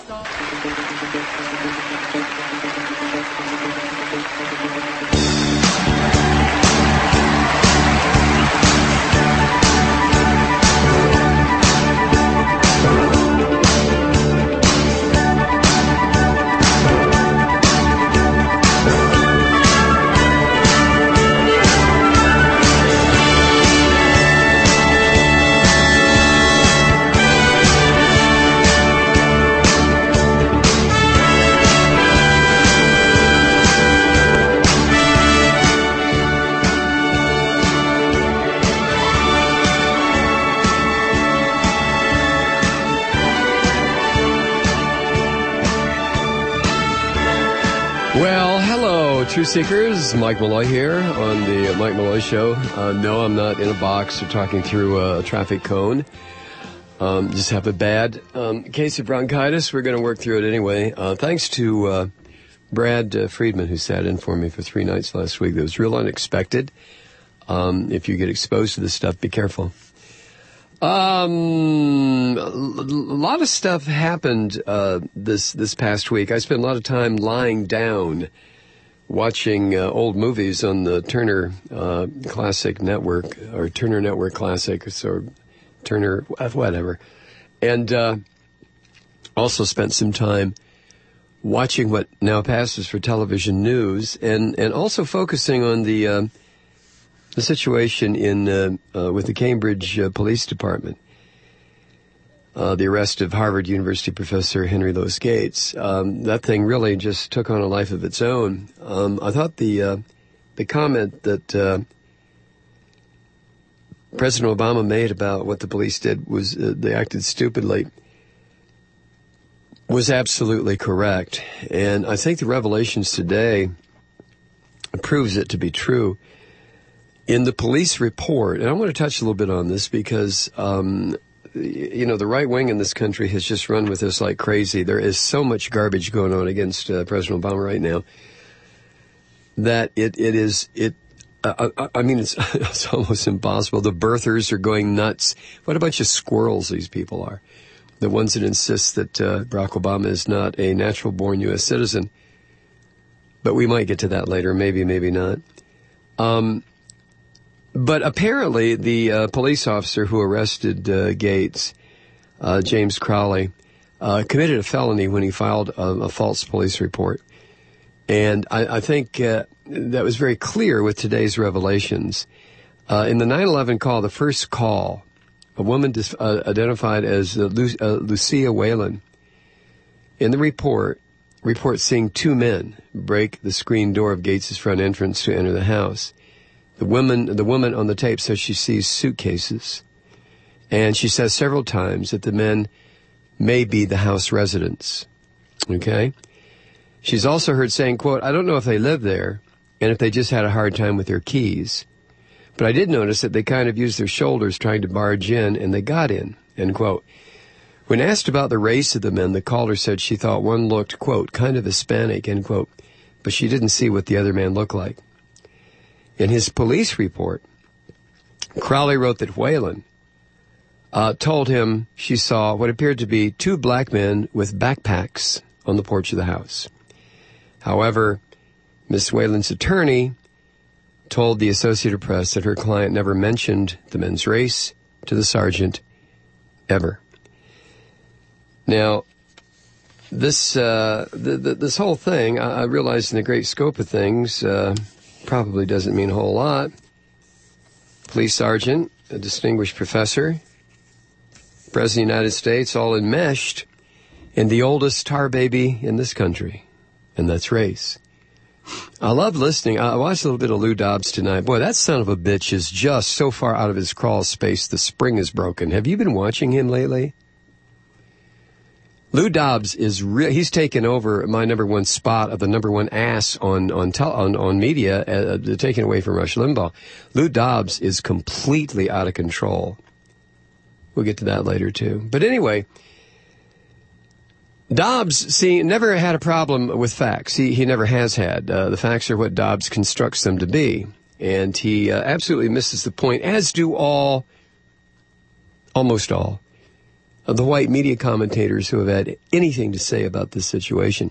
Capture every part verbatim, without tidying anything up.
Truth Seekers, Mike Malloy here on the Mike Malloy Show. Uh, no, I'm not in a box or talking through a traffic cone. Um, just have a bad um, case of bronchitis. We're going to work through it anyway. Uh, thanks to uh, Brad uh, Friedman, who sat in for me for three nights last week. That was real unexpected. Um, if you get exposed to this stuff, be careful. Um, a lot of stuff happened uh, this this past week. I spent a lot of time lying down watching uh, old movies on the Turner uh, Classic Network, or Turner Network Classics, or Turner, whatever. And uh, also spent some time watching what now passes for television news, and, and also focusing on the uh, the situation in uh, uh, with the Cambridge uh, Police Department. Uh, the arrest of Harvard University professor Henry Louis Gates. Um, that thing really just took on a life of its own. Um, I thought the uh, the comment that uh, President Obama made about what the police did was uh, they acted stupidly was absolutely correct. And I think the revelations today proves it to be true. In the police report, and I want to touch a little bit on this because um, you know, the right wing in this country has just run with this like crazy. There is so much garbage going on against uh, President Obama right now that it, it is, it, uh, I, I mean, it's, it's almost impossible. The birthers are going nuts. What a bunch of squirrels these people are. The ones that insist that uh, Barack Obama is not a natural-born U S citizen. But we might get to that later. Maybe, maybe not. Um, But apparently, the uh, police officer who arrested uh, Gates, uh, James Crowley, uh, committed a felony when he filed a, a false police report. And I, I think uh, that was very clear with today's revelations. Uh, in the nine eleven call, the first call, a woman dis- uh, identified as uh, Lu- uh, Lucia Whalen, in the report, reports seeing two men break the screen door of Gates' front entrance to enter the house. The woman, the woman on the tape says she sees suitcases, and she says several times that the men may be the house residents. Okay? She's also heard saying, quote, I don't know if they live there and if they just had a hard time with their keys, but I did notice that they kind of used their shoulders trying to barge in, and they got in, end quote. When asked about the race of the men, the caller said she thought one looked, quote, kind of Hispanic, end quote, but she didn't see what the other man looked like. In his police report, Crowley wrote that Whalen uh, told him she saw what appeared to be two black men with backpacks on the porch of the house. However, Miss Whalen's attorney told the Associated Press that her client never mentioned the men's race to the sergeant ever. Now, this uh, the, the, this whole thing, I, I realize in the great scope of things, uh, probably doesn't mean a whole lot. Police sergeant, a distinguished professor, President of the United States, all enmeshed in the oldest tar baby in this country, and that's race. I love listening. I watched a little bit of Lou Dobbs tonight. Boy, that son of a bitch is just so far out of his crawl space, the spring is broken. Have you been watching him lately? Lou Dobbs is re- he's taken over my number one spot of the number one ass on on tel- on, on media, uh, taken away from Rush Limbaugh. Lou Dobbs is completely out of control. We'll get to that later too. But anyway, Dobbs, see, never had a problem with facts. He he never has had. Uh, the facts are what Dobbs constructs them to be, and he uh, absolutely misses the point, as do all, almost all. of the white media commentators who have had anything to say about this situation.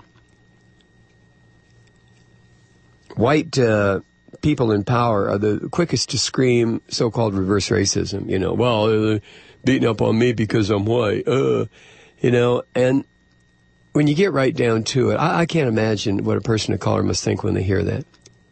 White uh, people in power are the quickest to scream so-called reverse racism. You know, well, they're beating up on me because I'm white. Uh, you know, and when you get right down to it, I, I can't imagine what a person of color must think when they hear that.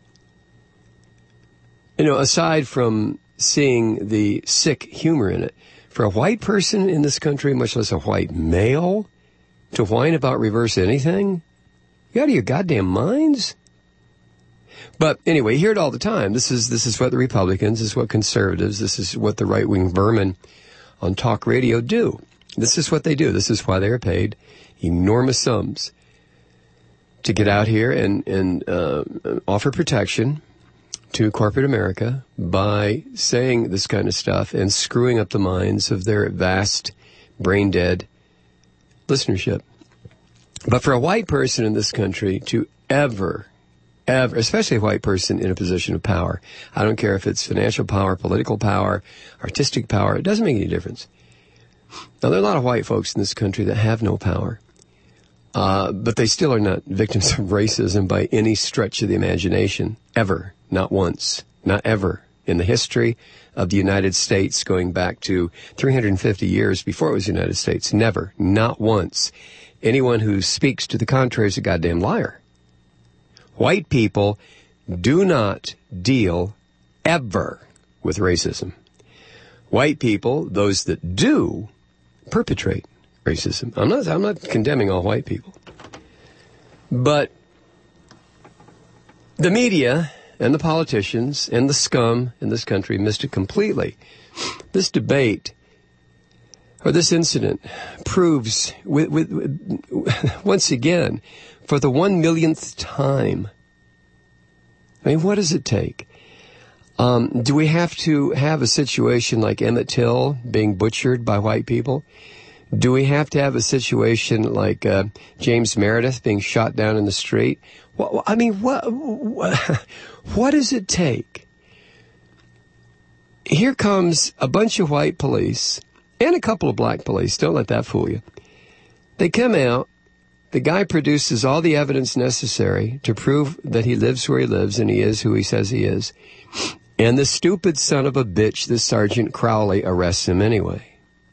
You know, aside from seeing the sick humor in it, for a white person in this country, much less a white male, to whine about reverse anything? You out of your goddamn minds? But anyway, you hear it all the time. This is this is what the Republicans, this is what conservatives, this is what the right-wing vermin on talk radio do. This is what they do. This is why they are paid enormous sums to get out here and, and uh, offer protection to corporate America by saying this kind of stuff and screwing up the minds of their vast, brain-dead listenership. But for a white person in this country to ever, ever, especially a white person in a position of power, I don't care if it's financial power, political power, artistic power, it doesn't make any difference. Now, there are a lot of white folks in this country that have no power, uh, but they still are not victims of racism by any stretch of the imagination, ever. Not once, not ever, in the history of the United States going back to three hundred fifty years before it was the United States. Never, not once. Anyone who speaks to the contrary is a goddamn liar. White people do not deal ever with racism. White people, those that do, perpetrate racism. I'm not, I'm not condemning all white people. But the media and the politicians and the scum in this country missed it completely. This debate, or this incident, proves, with, with, with, once again, for the one millionth time, I mean, what does it take? Um, do we have to have a situation like Emmett Till being butchered by white people? Do we have to have a situation like uh, James Meredith being shot down in the street? What, I mean, what, what, what does it take? Here comes a bunch of white police and a couple of black police. Don't let that fool you. They come out. The guy produces all the evidence necessary to prove that he lives where he lives and he is who he says he is. And the stupid son of a bitch, this Sergeant Crowley, arrests him anyway.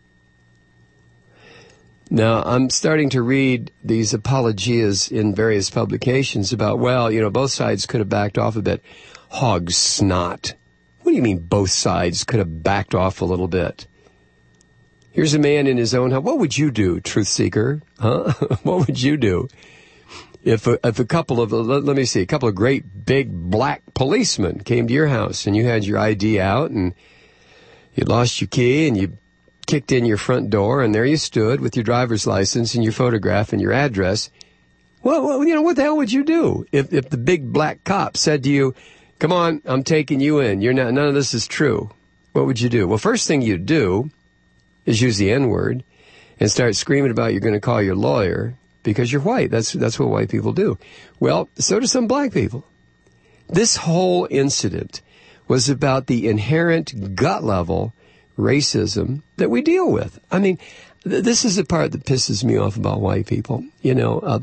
Now, I'm starting to read these apologias in various publications about, well, you know, both sides could have backed off a bit. Hog snot. What do you mean both sides could have backed off a little bit? Here's a man in his own house. What would you do, truth seeker? Huh? What would you do if a, if a couple of, let, let me see, a couple of great big black policemen came to your house and you had your I D out and you lost your key and you kicked in your front door, and there you stood with your driver's license and your photograph and your address. Well, well, you know, what the hell would you do if, if the big black cop said to you, come on, I'm taking you in. You're not, none of this is true. What would you do? Well, first thing you'd do is use the N-word and start screaming about you're going to call your lawyer because you're white. That's, that's what white people do. Well, so do some black people. This whole incident was about the inherent gut level racism that we deal with. I mean, th- this is the part that pisses me off about white people. You know, uh,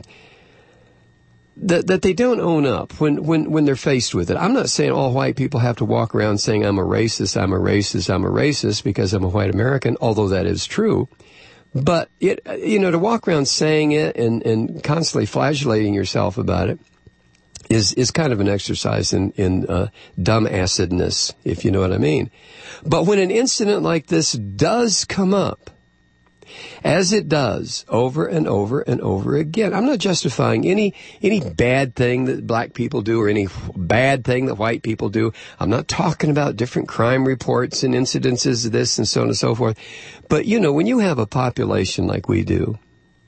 that that they don't own up when, when, when they're faced with it. I'm not saying all white people have to walk around saying, I'm a racist, I'm a racist, I'm a racist because I'm a white American, although that is true. But, it, you know, to walk around saying it and, and constantly flagellating yourself about it is is kind of an exercise in, in uh, dumbassedness, if you know what I mean. But when an incident like this does come up, as it does over and over and over again, I'm not justifying any any bad thing that black people do or any bad thing that white people do. I'm not talking about different crime reports and incidences of this and so on and so forth. But, you know, when you have a population like we do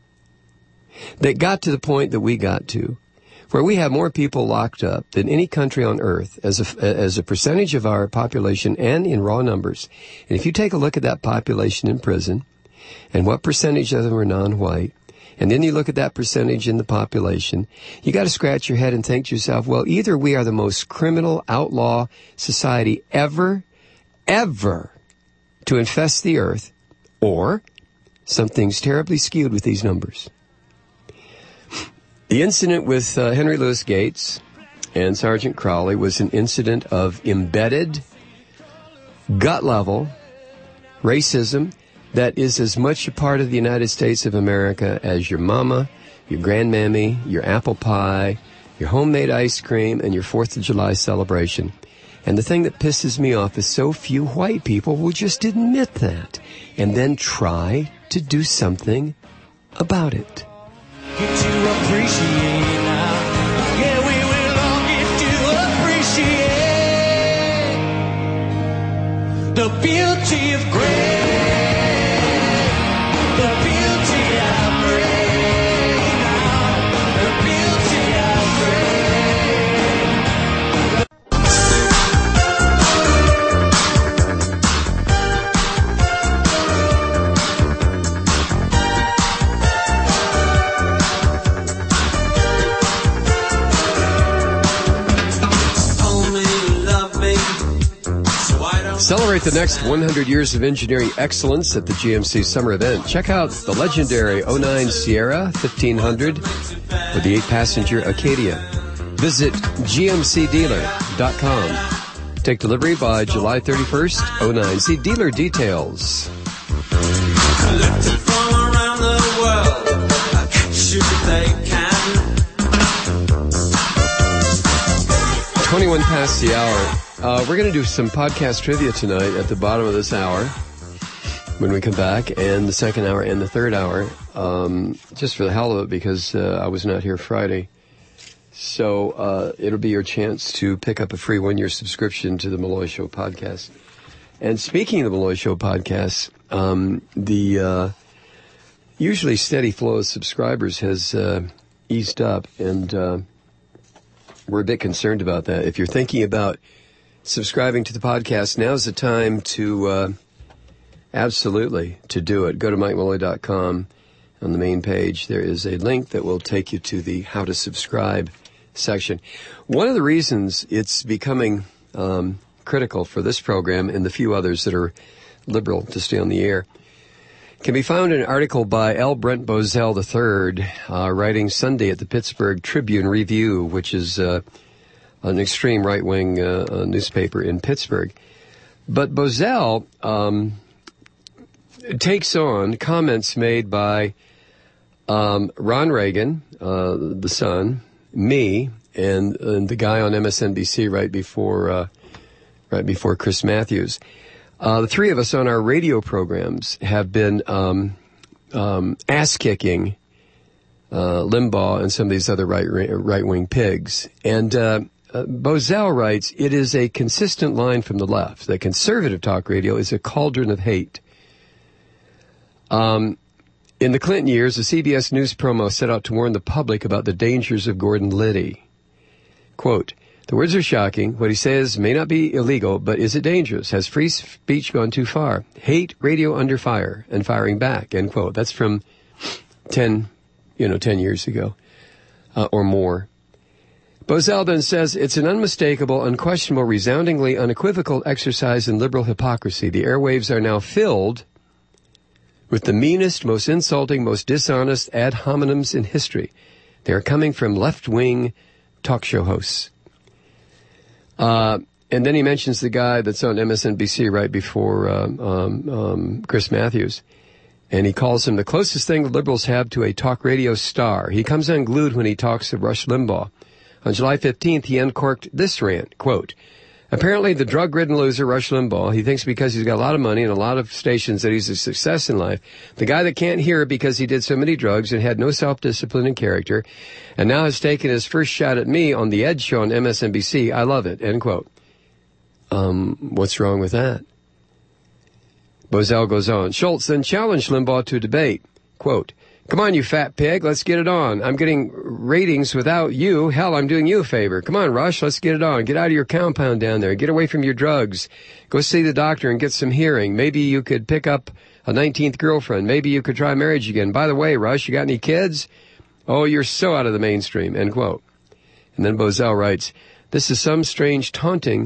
that got to the point that we got to, where we have more people locked up than any country on earth as a, as a percentage of our population and in raw numbers. And if you take a look at that population in prison and what percentage of them are non-white, and then you look at that percentage in the population, you got to scratch your head and think to yourself, well, either we are the most criminal outlaw society ever, ever to infest the earth, or Something's terribly skewed with these numbers. The incident with uh, Henry Louis Gates and Sergeant Crowley was an incident of embedded, gut-level racism that is as much a part of the United States of America as your mama, your grandmammy, your apple pie, your homemade ice cream, and your fourth of July celebration. And the thing that pisses me off is so few white people will just admit that and then try to do something about it. Get to appreciate now. Yeah, we will all get to appreciate the beauty of gray, the beauty of gray now, the beauty of gray. Celebrate the next one hundred years of engineering excellence at the G M C summer event. Check out the legendary oh nine Sierra fifteen hundred with the eight-passenger Acadia. Visit G M C dealer dot com. Take delivery by July thirty-first, oh nine. See dealer details. Collected from around the world, I catch you if they can. twenty-one past the hour. Uh, we're going to do some podcast trivia tonight at the bottom of this hour when we come back, and the second hour and the third hour, um, just for the hell of it, because uh, I was not here Friday. So uh, it'll be your chance to pick up a free one-year subscription to the Malloy Show podcast. And speaking of the Malloy Show podcast, um, the uh, usually steady flow of subscribers has uh, eased up, and uh, we're a bit concerned about that. If you're thinking about subscribing to the podcast, now's the time to uh, absolutely to do it. Go to Mike Malloy dot com. On the main page, there is a link that will take you to the how to subscribe section. One of the reasons it's becoming um, critical for this program and the few others that are liberal to stay on the air can be found in an article by L. Brent Bozell the third, uh, writing Sunday at the Pittsburgh Tribune Review, which is uh, an extreme right-wing uh, uh, newspaper in Pittsburgh. But Bozell um, takes on comments made by um, Ron Reagan, uh, the son, me, and, and the guy on M S N B C right before uh, right before Chris Matthews. Uh, the three of us on our radio programs have been um, um, ass-kicking uh, Limbaugh and some of these other right right-wing pigs. And uh, uh, Bozell writes, it is a consistent line from the left that conservative talk radio is a cauldron of hate. Um, in the Clinton years, the C B S News promo set out to warn the public about the dangers of Gordon Liddy. Quote, the words are shocking. What he says may not be illegal, but is it dangerous? Has free speech gone too far? Hate radio under fire and firing back, end quote. That's from ten, you know, ten years ago, uh, or more. Bozell then says, it's an unmistakable, unquestionable, resoundingly unequivocal exercise in liberal hypocrisy. The airwaves are now filled with the meanest, most insulting, most dishonest ad hominems in history. They are coming from left-wing talk show hosts. Uh, and then he mentions the guy that's on M S N B C right before um, um, um, Chris Matthews. And he calls him the closest thing the liberals have to a talk radio star. He comes unglued when he talks of Rush Limbaugh. On July fifteenth, he uncorked this rant, quote, apparently the drug-ridden loser, Rush Limbaugh, he thinks because he's got a lot of money and a lot of stations that he's a success in life. The guy that can't hear because he did so many drugs and had no self-discipline and character, and now has taken his first shot at me on the Ed Show on M S N B C. I love it, end quote. Um, what's wrong with that? Bozell goes on. Schultz then challenged Limbaugh to a debate. Quote, come on, you fat pig, let's get it on. I'm getting ratings without you. Hell, I'm doing you a favor. Come on, Rush, let's get it on. Get out of your compound down there. Get away from your drugs. Go see the doctor and get some hearing. Maybe you could pick up a nineteenth girlfriend. Maybe you could try marriage again. By the way, Rush, you got any kids? Oh, you're so out of the mainstream, end quote. And then Bozell writes, this is some strange taunting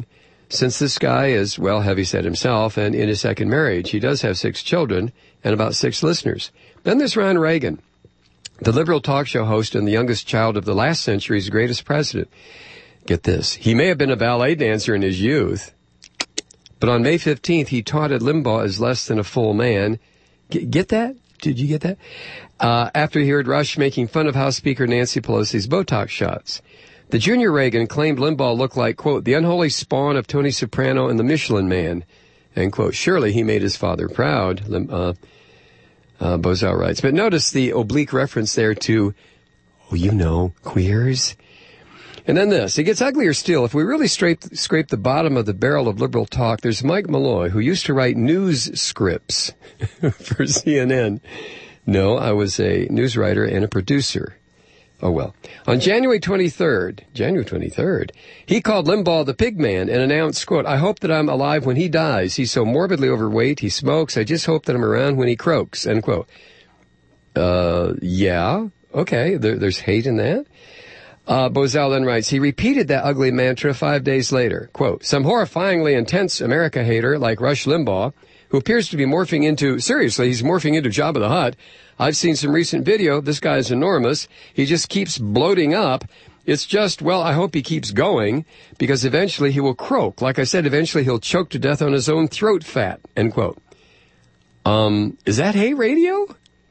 since this guy is, well, heavyset himself and in his second marriage. He does have six children and about six listeners. Then there's Ron Reagan, the liberal talk show host and the youngest child of the last century's greatest president. Get this. He may have been a ballet dancer in his youth, but on May fifteenth, he taunted Limbaugh as less than a full man. G- get that? Did you get that? Uh, after he heard Rush making fun of House Speaker Nancy Pelosi's Botox shots. The junior Reagan claimed Limbaugh looked like, quote, the unholy spawn of Tony Soprano and the Michelin Man, end quote. Surely he made his father proud, Lim- uh, uh, Bozell writes. But notice the oblique reference there to, oh, you know, queers. And then this. It gets uglier still. If we really scrape, scrape the bottom of the barrel of liberal talk, there's Mike Malloy, who used to write news scripts for C N N. No, I was a news writer and a producer. Oh, well. On January twenty-third, January twenty-third, he called Limbaugh the pig man and announced, quote, I hope that I'm alive when he dies. He's so morbidly overweight. He smokes. I just hope that I'm around when he croaks, end quote. Uh, yeah. Okay. There, there's hate in that. Uh, Bozell then writes, he repeated that ugly mantra five days later. Quote, some horrifyingly intense America hater like Rush Limbaugh, who appears to be morphing into, seriously, he's morphing into Jabba the Hutt. I've seen some recent video. This guy is enormous. He just keeps bloating up. It's just, well, I hope he keeps going because eventually he will croak. Like I said, eventually he'll choke to death on his own throat fat, end quote. Um, is that hate radio?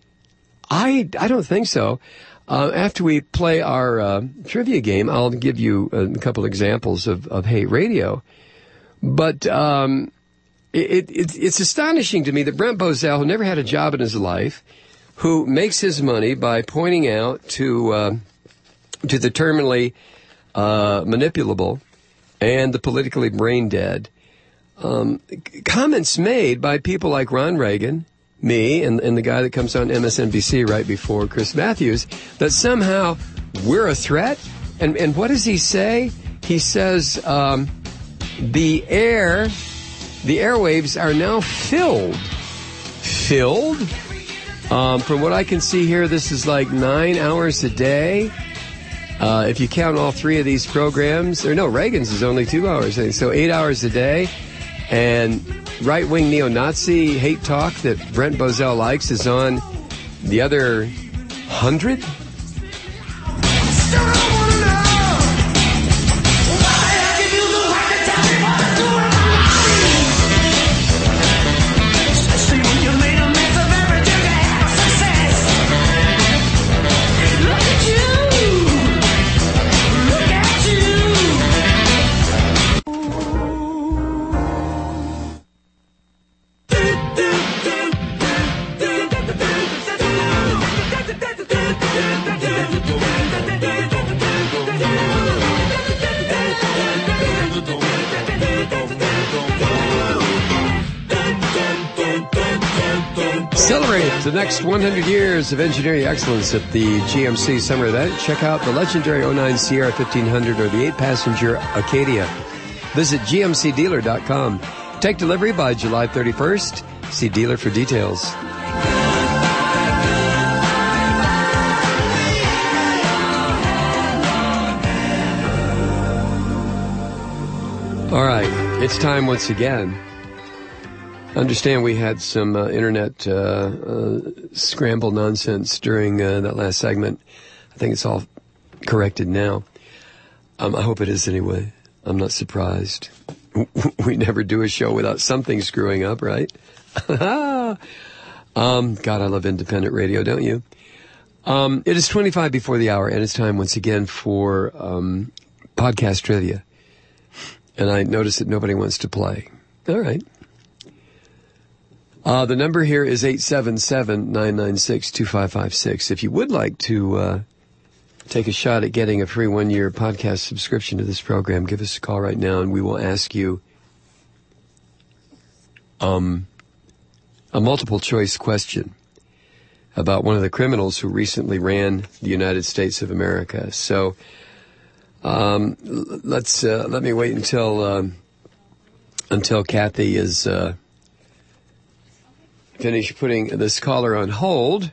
I, I don't think so. Uh, after we play our uh, trivia game, I'll give you a couple examples of, of hate radio. But um, it, it, it's astonishing to me that Brent Bozell, who never had a job in his life, who makes his money by pointing out to uh, to the terminally uh, manipulable and the politically brain dead, um, comments made by people like Ron Reagan, me, and, and the guy that comes on M S N B C right before Chris Matthews, that somehow we're a threat. And, and what does he say? He says um, the air, the airwaves are now filled. Filled? Um, from what I can see here, this is like nine hours a day. Uh, if you count all three of these programs, or no, Reagan's is only two hours, so eight hours a day. And right-wing neo-Nazi hate talk that Brent Bozell likes is on the other hundred? Celebrate the next one hundred years of engineering excellence at the G M C summer event. Check out the legendary oh nine Sierra fifteen hundred or the eight-passenger Acadia. Visit G M C dealer dot com. Take delivery by July thirty-first. See dealer for details. All right, it's time once again. Understand we had some uh, internet uh, uh, scramble nonsense during uh, that last segment. I think it's all corrected now. Um, I hope it is anyway. I'm not surprised. We never do a show without something screwing up, right? um, God, I love independent radio, don't you? Um, it is twenty-five before the hour, and it's time once again for um, podcast trivia. And I notice that nobody wants to play. All right. Uh, the number here is eight seven seven, nine nine six, two five five six. If you would like to uh, take a shot at getting a free one-year podcast subscription to this program, give us a call right now, and we will ask you um, a multiple-choice question about one of the criminals who recently ran the United States of America. So um, let's uh, let me wait until um, until Kathy is. Uh, Finish putting this caller on hold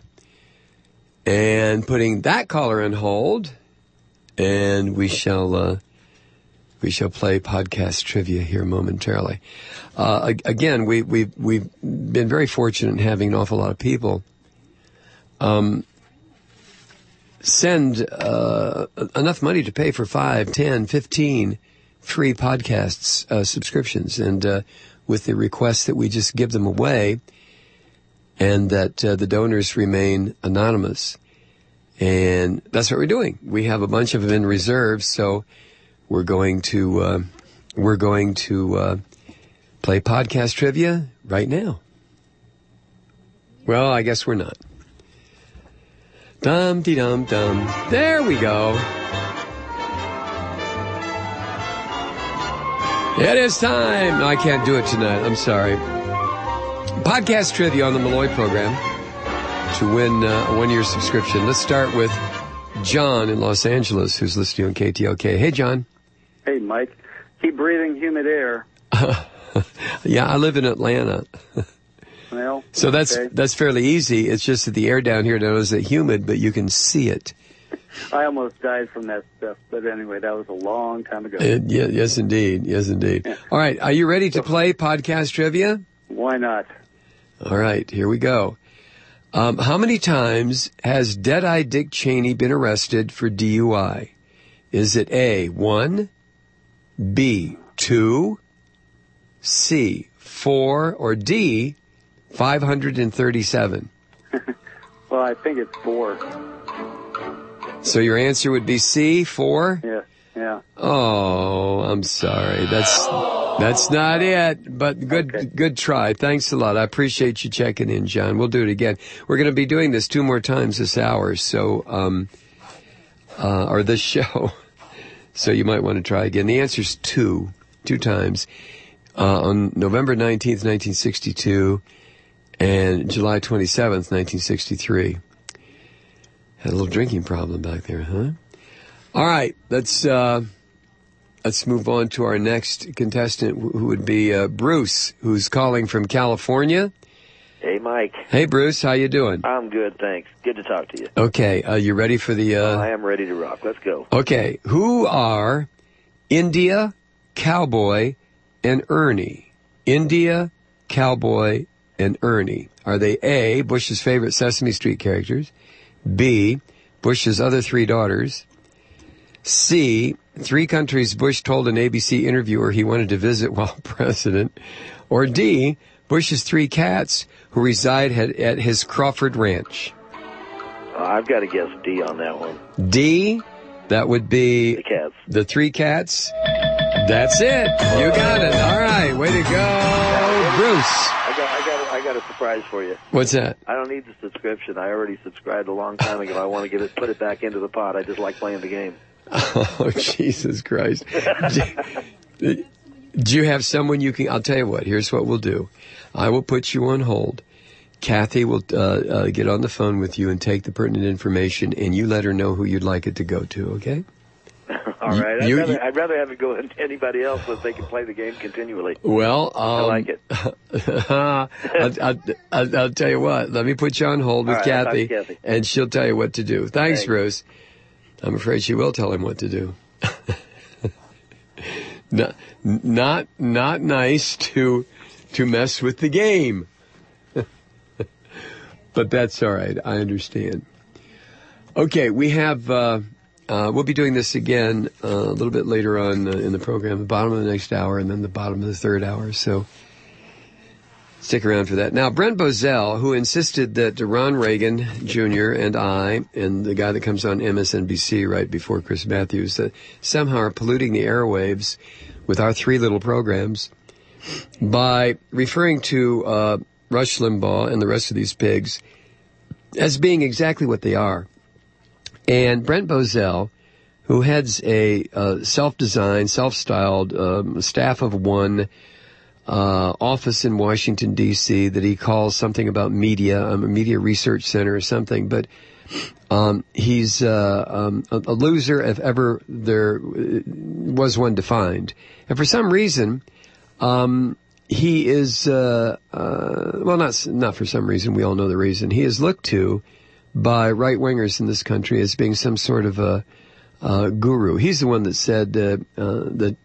and putting that caller on hold, and we shall uh, We shall play podcast trivia here momentarily. Uh, again, we, we've, we've been very fortunate in having an awful lot of people um, send uh, enough money to pay for five, ten, fifteen free podcasts uh, subscriptions, and uh, with the request that we just give them away and that uh, the donors remain anonymous. And that's what we're doing. We have a bunch of them in reserve, so we're going to uh, we're going to uh, play podcast trivia right now. Well, I guess we're not. Dum de dum dum. There we go. It is time. No, I can't do it tonight. I'm sorry. Podcast trivia on the Malloy program to win uh, a one-year subscription. Let's start with John in Los Angeles, who's listening on K T L K. Hey, John. Hey, Mike. Keep breathing humid air. Yeah, I live in Atlanta. Well, so that's okay. that's fairly easy. It's just that the air down here now is humid, but you can see it. I almost died from that stuff, but anyway, that was a long time ago. Uh, yeah, yes, indeed. Yes, indeed. Yeah. All right, are you ready to play podcast trivia? Why not? All right, here we go. Um, how many times has Deadeye Dick Cheney been arrested for D U I? Is it A, one, B, two, C, four, or D, five hundred thirty-seven? Well, I think it's four. So your answer would be C, four? Yeah, yeah. Oh, I'm sorry. That's that's not it, but good Okay. good try. Thanks a lot. I appreciate you checking in, John. We'll do it again. We're going to be doing this two more times this hour, so um uh or this show. So you might want to try again. The answer's two, two times. Uh on November nineteenth, nineteen sixty-two and July twenty-seventh, nineteen sixty-three. Had a little drinking problem back there, huh? All right, let's uh, let's move on to our next contestant, who would be uh, Bruce, who's calling from California. Hey, Mike. Hey, Bruce, how you doing? I'm good, thanks. Good to talk to you. Okay, uh, you ready for the? Uh... I am ready to rock. Let's go. Okay, who are India, Cowboy, and Ernie? India, Cowboy, and Ernie. Are they A, Bush's favorite Sesame Street characters? B, Bush's other three daughters? C, three countries Bush told an A B C interviewer he wanted to visit while president? Or D, Bush's three cats who reside at, at his Crawford Ranch? Uh, I've got to guess D on that one. D, that would be The cats. the three cats. That's it. You got it. All right, way to go, Bruce. I got, I got, a, I got a surprise for you. What's that? I don't need the subscription. I already subscribed a long time ago. I want to get it, put it back into the pot. I just like playing the game. Oh, Jesus Christ. do, do you have someone you can... I'll tell you what. Here's what we'll do. I will put you on hold. Kathy will uh, uh, get on the phone with you and take the pertinent information, and you let her know who you'd like it to go to, okay? All right. I'd, You- rather, you- I'd rather have it go to anybody else so that they can play the game continually. Well, um, I like it. I'll, I'll, I'll, I'll tell you what. Let me put you on hold with All right, I'll talk Kathy, to Kathy. and she'll tell you what to do. Thanks, Thanks. Bruce. I'm afraid she will tell him what to do. not, not, not nice to, to mess with the game. But that's all right. I understand. Okay, we have, uh, uh, we'll be doing this again uh, a little bit later on uh, in the program, the bottom of the next hour and then the bottom of the third hour. So stick around for that. Now, Brent Bozell, who insisted that Ron Reagan Junior and I, and the guy that comes on M S N B C right before Chris Matthews, that somehow are polluting the airwaves with our three little programs by referring to uh, Rush Limbaugh and the rest of these pigs as being exactly what they are. And Brent Bozell, who heads a uh, self-designed, self-styled um, staff of one uh, office in Washington, D C that he calls something about media, um, a media research center or something. But um, he's uh, um, a, a loser if ever there was one defined. And for some reason, um, he is, uh, uh, well, not not for some reason. We all know the reason. He is looked to by right-wingers in this country as being some sort of a uh, guru. He's the one that said uh, uh, that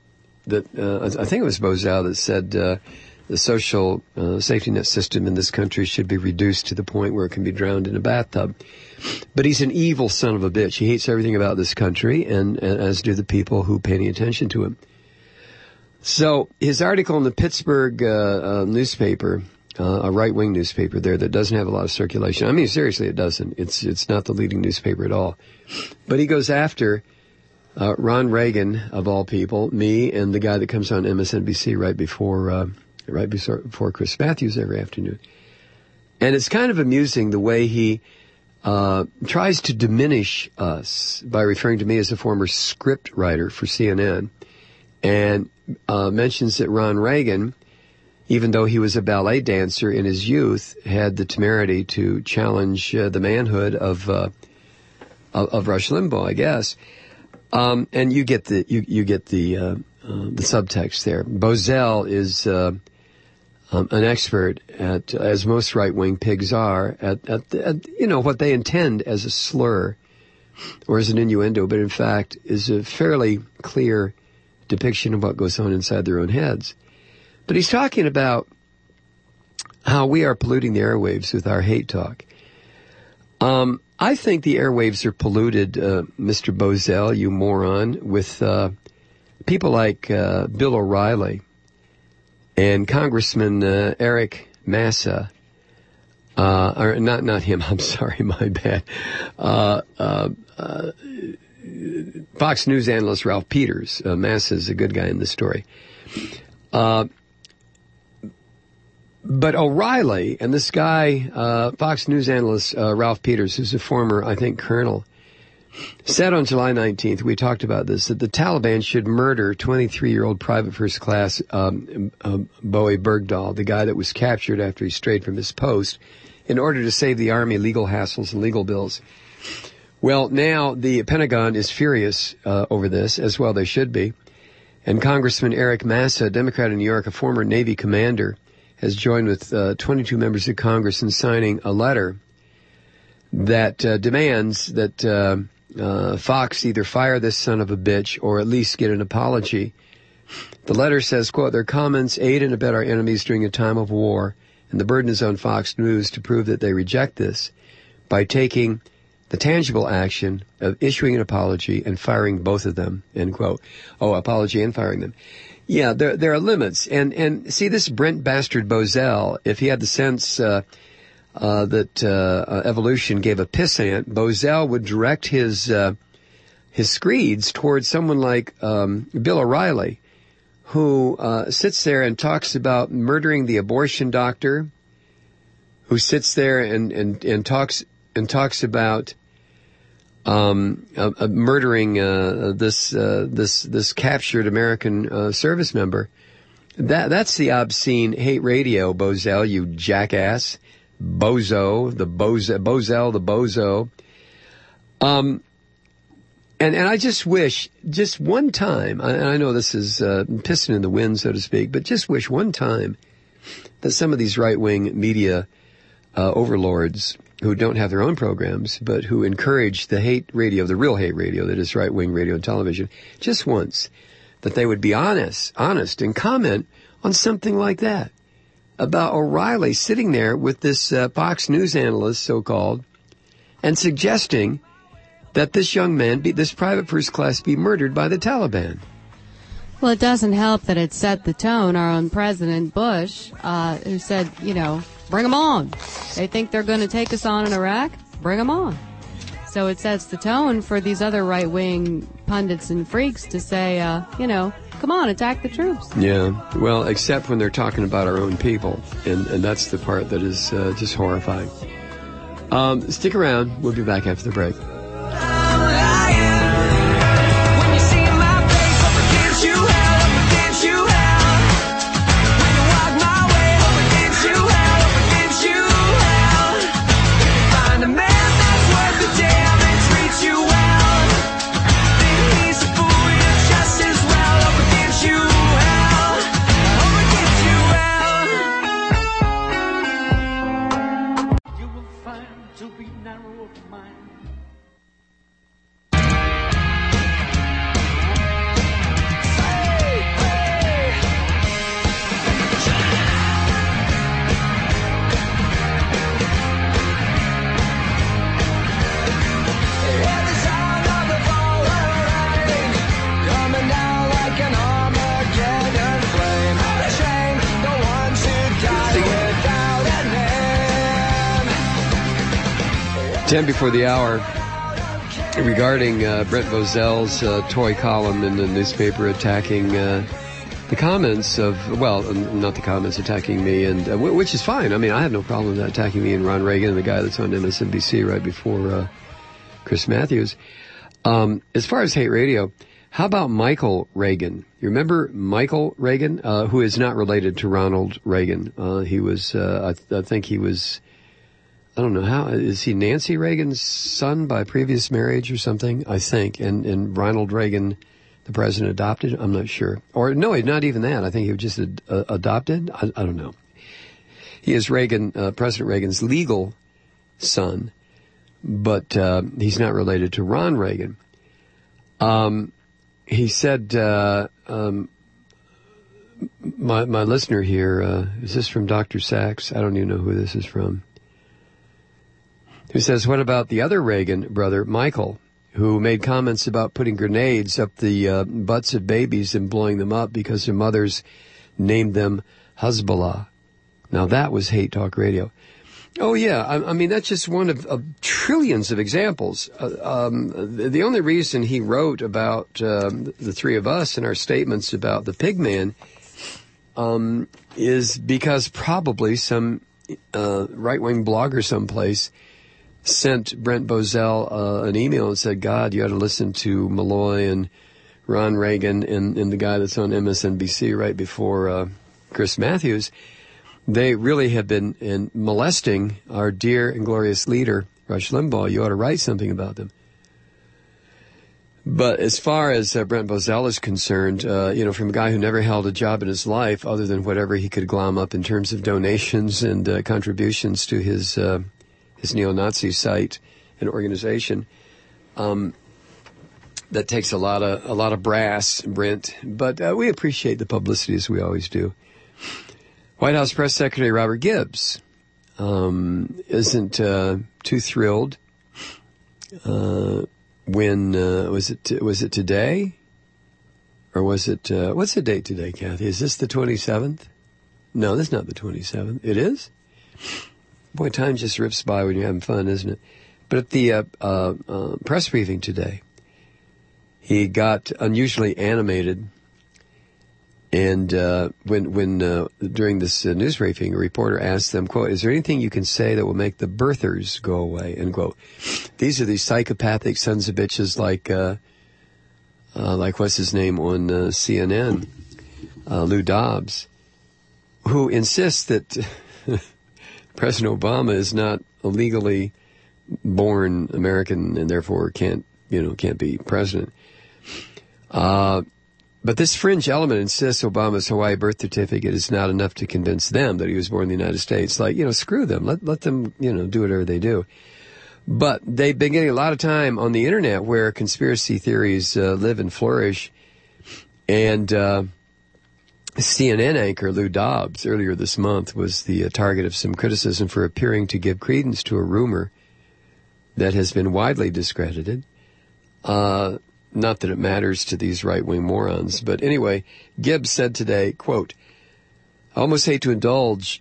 that uh, I think it was Bozell that said uh, the social uh, safety net system in this country should be reduced to the point where it can be drowned in a bathtub. But he's an evil son of a bitch. He hates everything about this country, and, and as do the people who pay any attention to him. So his article in the Pittsburgh uh, uh, newspaper, uh, a right-wing newspaper there that doesn't have a lot of circulation. I mean, seriously, it doesn't. It's it's not the leading newspaper at all. But he goes after uh, Ron Reagan, of all people, me, and the guy that comes on M S N B C right before uh, right before, before Chris Matthews every afternoon. And it's kind of amusing the way he uh tries to diminish us by referring to me as a former script writer for C N N, and uh mentions that Ron Reagan, even though he was a ballet dancer in his youth, had the temerity to challenge uh, the manhood of, uh, of of Rush Limbaugh, I guess. Um, and you get the you you get the uh, uh, the subtext there. Bozell is uh, um, an expert at, as most right-wing pigs are, at, at, at you know what they intend as a slur or as an innuendo, but in fact is a fairly clear depiction of what goes on inside their own heads. But he's talking about how we are polluting the airwaves with our hate talk. Um, I think the airwaves are polluted, uh, Mister Bozell, you moron, with uh, people like uh, Bill O'Reilly and Congressman uh, Eric Massa. Uh, or not, not him. I'm sorry, my bad. Uh, uh, uh, Fox News analyst Ralph Peters. Uh, Massa is a good guy in this story. Uh, But O'Reilly and this guy, uh, Fox News analyst uh, Ralph Peters, who's a former, I think, colonel, said on July nineteenth, we talked about this, that the Taliban should murder twenty-three-year-old Private First Class um, um, Bowie Bergdahl, the guy that was captured after he strayed from his post, in order to save the Army legal hassles and legal bills. Well, now the Pentagon is furious uh, over this, as well they should be. And Congressman Eric Massa, a Democrat in New York, a former Navy commander, has joined with uh, twenty-two members of Congress in signing a letter that uh, demands that uh, uh, Fox either fire this son of a bitch or at least get an apology. The letter says, quote, their comments aid and abet our enemies during a time of war, and the burden is on Fox News to prove that they reject this by taking the tangible action of issuing an apology and firing both of them, end quote. Oh, apology and firing them. Yeah, there there are limits. And, and see, this Brent bastard Bozell, if he had the sense uh, uh, that uh, evolution gave a pissant, Bozell would direct his uh, his screeds towards someone like um, Bill O'Reilly, who uh, sits there and talks about murdering the abortion doctor, who sits there and, and, and talks and talks about Um, uh, uh, murdering uh, this uh, this this captured American uh, service member. That that's the obscene hate radio, Bozell, you jackass, bozo, the bozo, Bozell, the bozo. Um, and and I just wish, just one time, I, I know this is uh, piston in the wind, so to speak, but just wish one time that some of these right wing media uh, overlords, who don't have their own programs, but who encourage the hate radio, the real hate radio that is right-wing radio and television, just once, that they would be honest, honest and comment on something like that. About O'Reilly sitting there with this uh, Fox News analyst, so-called, and suggesting that this young man, be, this Private First Class, be murdered by the Taliban. Well, it doesn't help that it set the tone. Our own President Bush, uh, who said, you know, bring them on. They think they're going to take us on in Iraq? Bring them on. So it sets the tone for these other right-wing pundits and freaks to say, uh, you know, come on, attack the troops. Yeah, well, except when they're talking about our own people. And, and that's the part that is uh, just horrifying. Um, stick around. We'll be back after the break. Ten before the hour, regarding uh, Brent Bozell's uh, toy column in the newspaper attacking uh, the comments of, well, not the comments, attacking me, and uh, w- which is fine. I mean, I have no problem with that, attacking me and Ron Reagan and the guy that's on M S N B C right before uh, Chris Matthews. Um, as far as hate radio, how about Michael Reagan? You remember Michael Reagan, uh, who is not related to Ronald Reagan? Uh, he was, uh, I, th- I think he was... I don't know how, is he Nancy Reagan's son by previous marriage or something? I think. And, and Ronald Reagan, the president, adopted? I'm not sure. Or no, not even that. I think he was just ad, uh, adopted. I, I don't know. He is Reagan, uh, President Reagan's legal son, but, uh, he's not related to Ron Reagan. Um, he said, uh, um, my, my listener here, uh, is this from Doctor Sachs? I don't even know who this is from. Who says, what about the other Reagan brother, Michael, who made comments about putting grenades up the uh, butts of babies and blowing them up because their mothers named them Hezbollah? Now, that was hate talk radio. Oh, yeah. I, I mean, that's just one of, of trillions of examples. Uh, um, the, the only reason he wrote about um, the three of us in our statements about the pig man um, is because probably some uh, right-wing blogger someplace sent Brent Bozell uh, an email and said, God, you ought to listen to Malloy and Ron Reagan and, and the guy that's on M S N B C right before uh, Chris Matthews. They really have been in molesting our dear and glorious leader, Rush Limbaugh. You ought to write something about them. But as far as uh, Brent Bozell is concerned, uh, you know, from a guy who never held a job in his life other than whatever he could glom up in terms of donations and uh, contributions to his... Uh, his neo-Nazi site and organization, um, that takes a lot of a lot of brass, Brent. But uh, we appreciate the publicity as we always do. White House Press Secretary Robert Gibbs um, isn't uh, too thrilled uh, when uh, was it was it today or was it uh, what's the date today, Kathy? Is this the twenty-seventh? No, this is not the twenty-seventh. It is. Boy, time just rips by when you're having fun, isn't it? But at the uh, uh, uh, press briefing today, he got unusually animated. And uh, when, when uh, during this uh, news briefing, a reporter asked them, quote, is there anything you can say that will make the birthers go away, end quote. These are these psychopathic sons of bitches like, uh, uh, like what's his name on uh, C N N, uh, Lou Dobbs, who insists that... President Obama is not a legally born American and therefore can't, you know, can't be president. Uh, but this fringe element insists Obama's Hawaii birth certificate is not enough to convince them that he was born in the United States. Like, you know, screw them. Let, let them, you know, do whatever they do. But they've been getting a lot of time on the internet where conspiracy theories uh, live and flourish. And, uh, C N N anchor Lou Dobbs earlier this month was the uh, target of some criticism for appearing to give credence to a rumor that has been widely discredited. Uh, not that it matters to these right-wing morons, but anyway, Gibbs said today, quote, I almost hate to indulge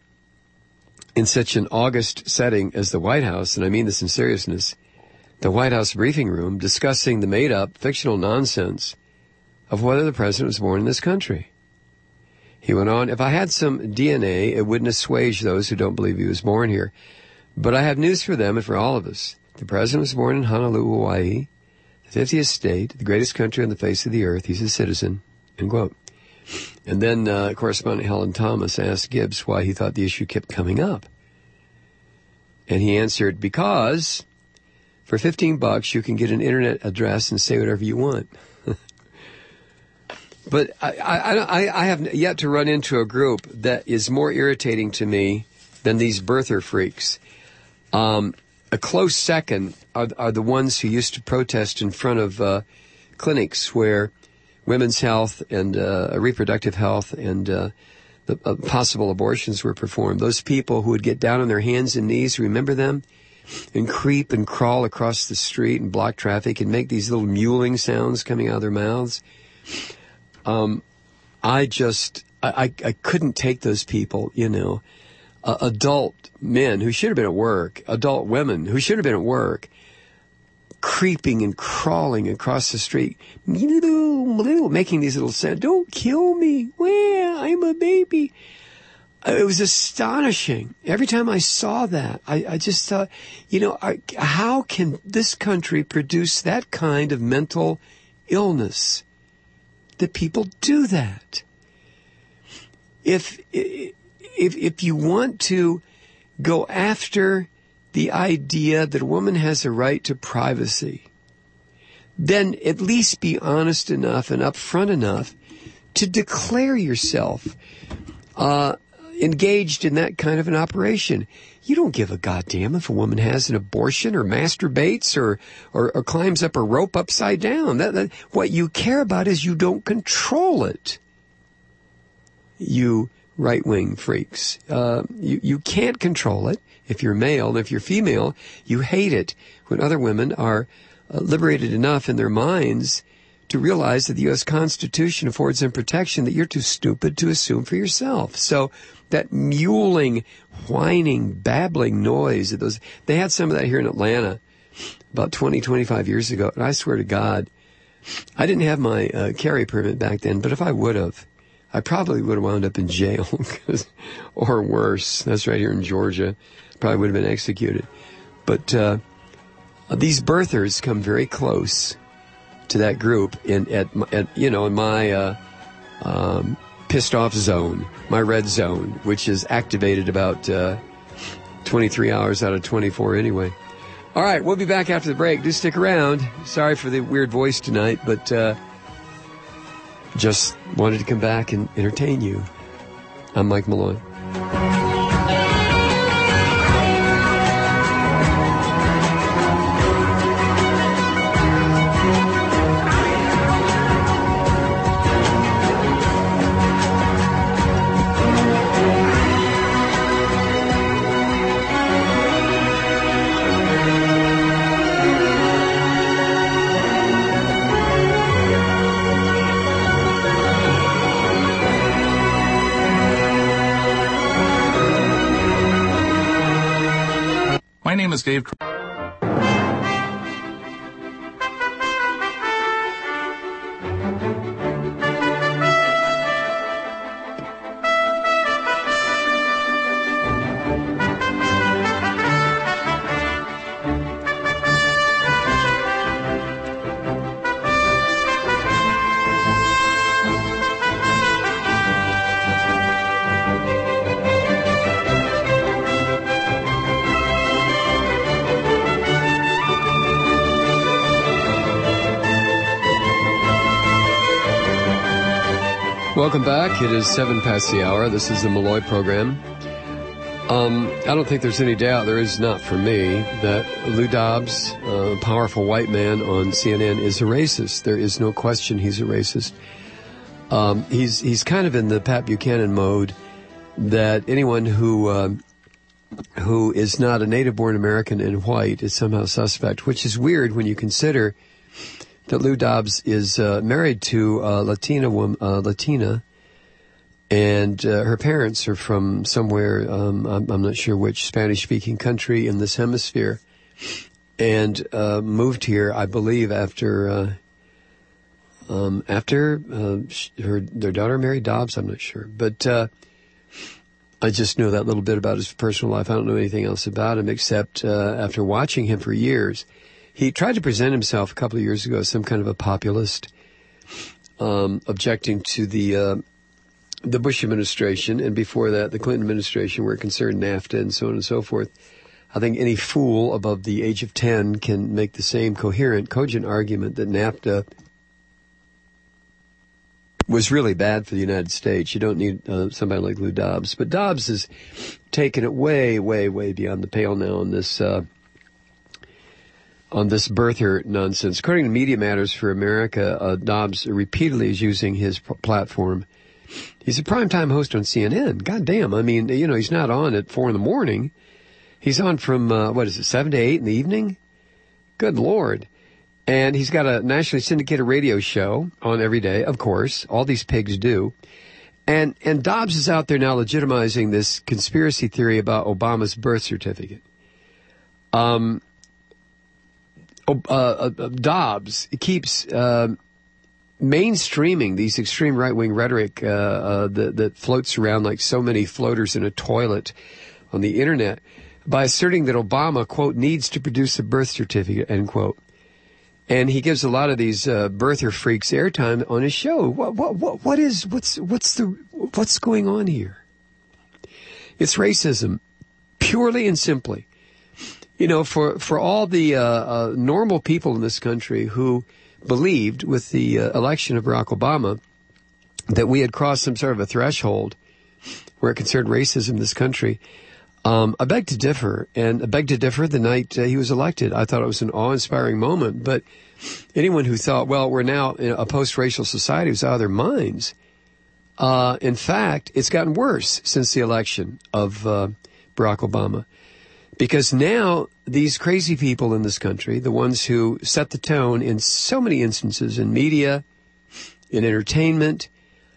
in such an august setting as the White House, and I mean this in seriousness, the White House briefing room discussing the made-up fictional nonsense of whether the president was born in this country. He went on, if I had some D N A, it wouldn't assuage those who don't believe he was born here. But I have news for them and for all of us. The president was born in Honolulu, Hawaii, the fiftieth state, the greatest country on the face of the earth. He's a citizen, end quote. And then uh, correspondent Helen Thomas asked Gibbs why he thought the issue kept coming up. And he answered, because for fifteen bucks you can get an internet address and say whatever you want. But I, I, I have yet to run into a group that is more irritating to me than these birther freaks. Um, a close second are, are the ones who used to protest in front of uh, clinics where women's health and uh, reproductive health and uh, the uh, possible abortions were performed. Those people who would get down on their hands and knees, remember them? And creep and crawl across the street and block traffic and make these little mewling sounds coming out of their mouths. Um, I just, I, I couldn't take those people, you know. uh, adult men who should have been at work, adult women who should have been at work, creeping and crawling across the street, making these little sounds. Don't kill me. Well, I'm a baby. It was astonishing. Every time I saw that, I, I just thought, you know, I, how can this country produce that kind of mental illness that people do that? If, if, if you want to go after the idea that a woman has a right to privacy, then at least be honest enough and upfront enough to declare yourself, uh, engaged in that kind of an operation. You don't give a goddamn if a woman has an abortion or masturbates or, or, or climbs up a rope upside down. That, that, what you care about is you don't control it. You right-wing freaks. Uh, you, you can't control it. If you're male, and if you're female, you hate it when other women are uh, liberated enough in their minds to realize that the U S Constitution affords them protection that you're too stupid to assume for yourself. So that mewling, whining, babbling noise of those, they had some of that here in Atlanta about twenty, twenty-five years ago. And I swear to God, I didn't have my uh, carry permit back then, but if I would have, I probably would have wound up in jail or worse. That's right here in Georgia. Probably would have been executed. But uh, these birthers come very close to that group in at, at you know in my uh, um, pissed off zone, my red zone, which is activated about uh, twenty-three hours out of twenty-four anyway. All right, we'll be back after the break. Do stick around. Sorry for the weird voice tonight, but uh, just wanted to come back and entertain you. I'm Mike Malloy. My name is Dave. Welcome back. It is seven past the hour. This is the Malloy program. Um, I don't think there's any doubt, there is not for me, that Lou Dobbs, a powerful white man on C N N, is a racist. There is no question he's a racist. Um, he's he's kind of in the Pat Buchanan mode that anyone who uh, who is not a native-born American and white is somehow suspect, which is weird when you consider that Lou Dobbs is uh, married to a Latina woman, uh, Latina, and uh, her parents are from somewhere, um, I'm, I'm not sure which Spanish-speaking country in this hemisphere, and uh, moved here, I believe, after uh, um, after uh, her their daughter married Dobbs. I'm not sure, but uh, I just know that little bit about his personal life. I don't know anything else about him except uh, after watching him for years. He tried to present himself a couple of years ago as some kind of a populist, um, objecting to the uh, the Bush administration, and before that, the Clinton administration, where it concerned NAFTA and so on and so forth. I think any fool above the age of ten can make the same coherent, cogent argument that NAFTA was really bad for the United States. You don't need uh, somebody like Lou Dobbs. But Dobbs has taken it way, way, way beyond the pale now on this uh on this birther nonsense. According to Media Matters for America, uh, Dobbs repeatedly is using his p- platform. He's a primetime host on C N N. God damn. I mean, you know, he's not on at four in the morning. He's on from, uh, what is it, seven to eight in the evening? Good Lord. And he's got a nationally syndicated radio show on every day, of course. All these pigs do. And and Dobbs is out there now legitimizing this conspiracy theory about Obama's birth certificate. Um, uh, uh, Dobbs keeps uh, mainstreaming these extreme right-wing rhetoric uh, uh, that, that floats around like so many floaters in a toilet on the internet by asserting that Obama, quote, needs to produce a birth certificate, end quote. And he gives a lot of these uh, birther freaks airtime on his show. What, what, what, what is, what's, what's the, what's going on here? It's racism, purely and simply. You know, for, for all the uh, uh, normal people in this country who believed with the uh, election of Barack Obama that we had crossed some sort of a threshold where it concerned racism in this country, um, I beg to differ. And I beg to differ the night uh, he was elected. I thought it was an awe-inspiring moment. But anyone who thought, well, we're now in a post-racial society was out of their minds. Uh, in fact, it's gotten worse since the election of uh, Barack Obama. Because now these crazy people in this country, the ones who set the tone in so many instances in media, in entertainment,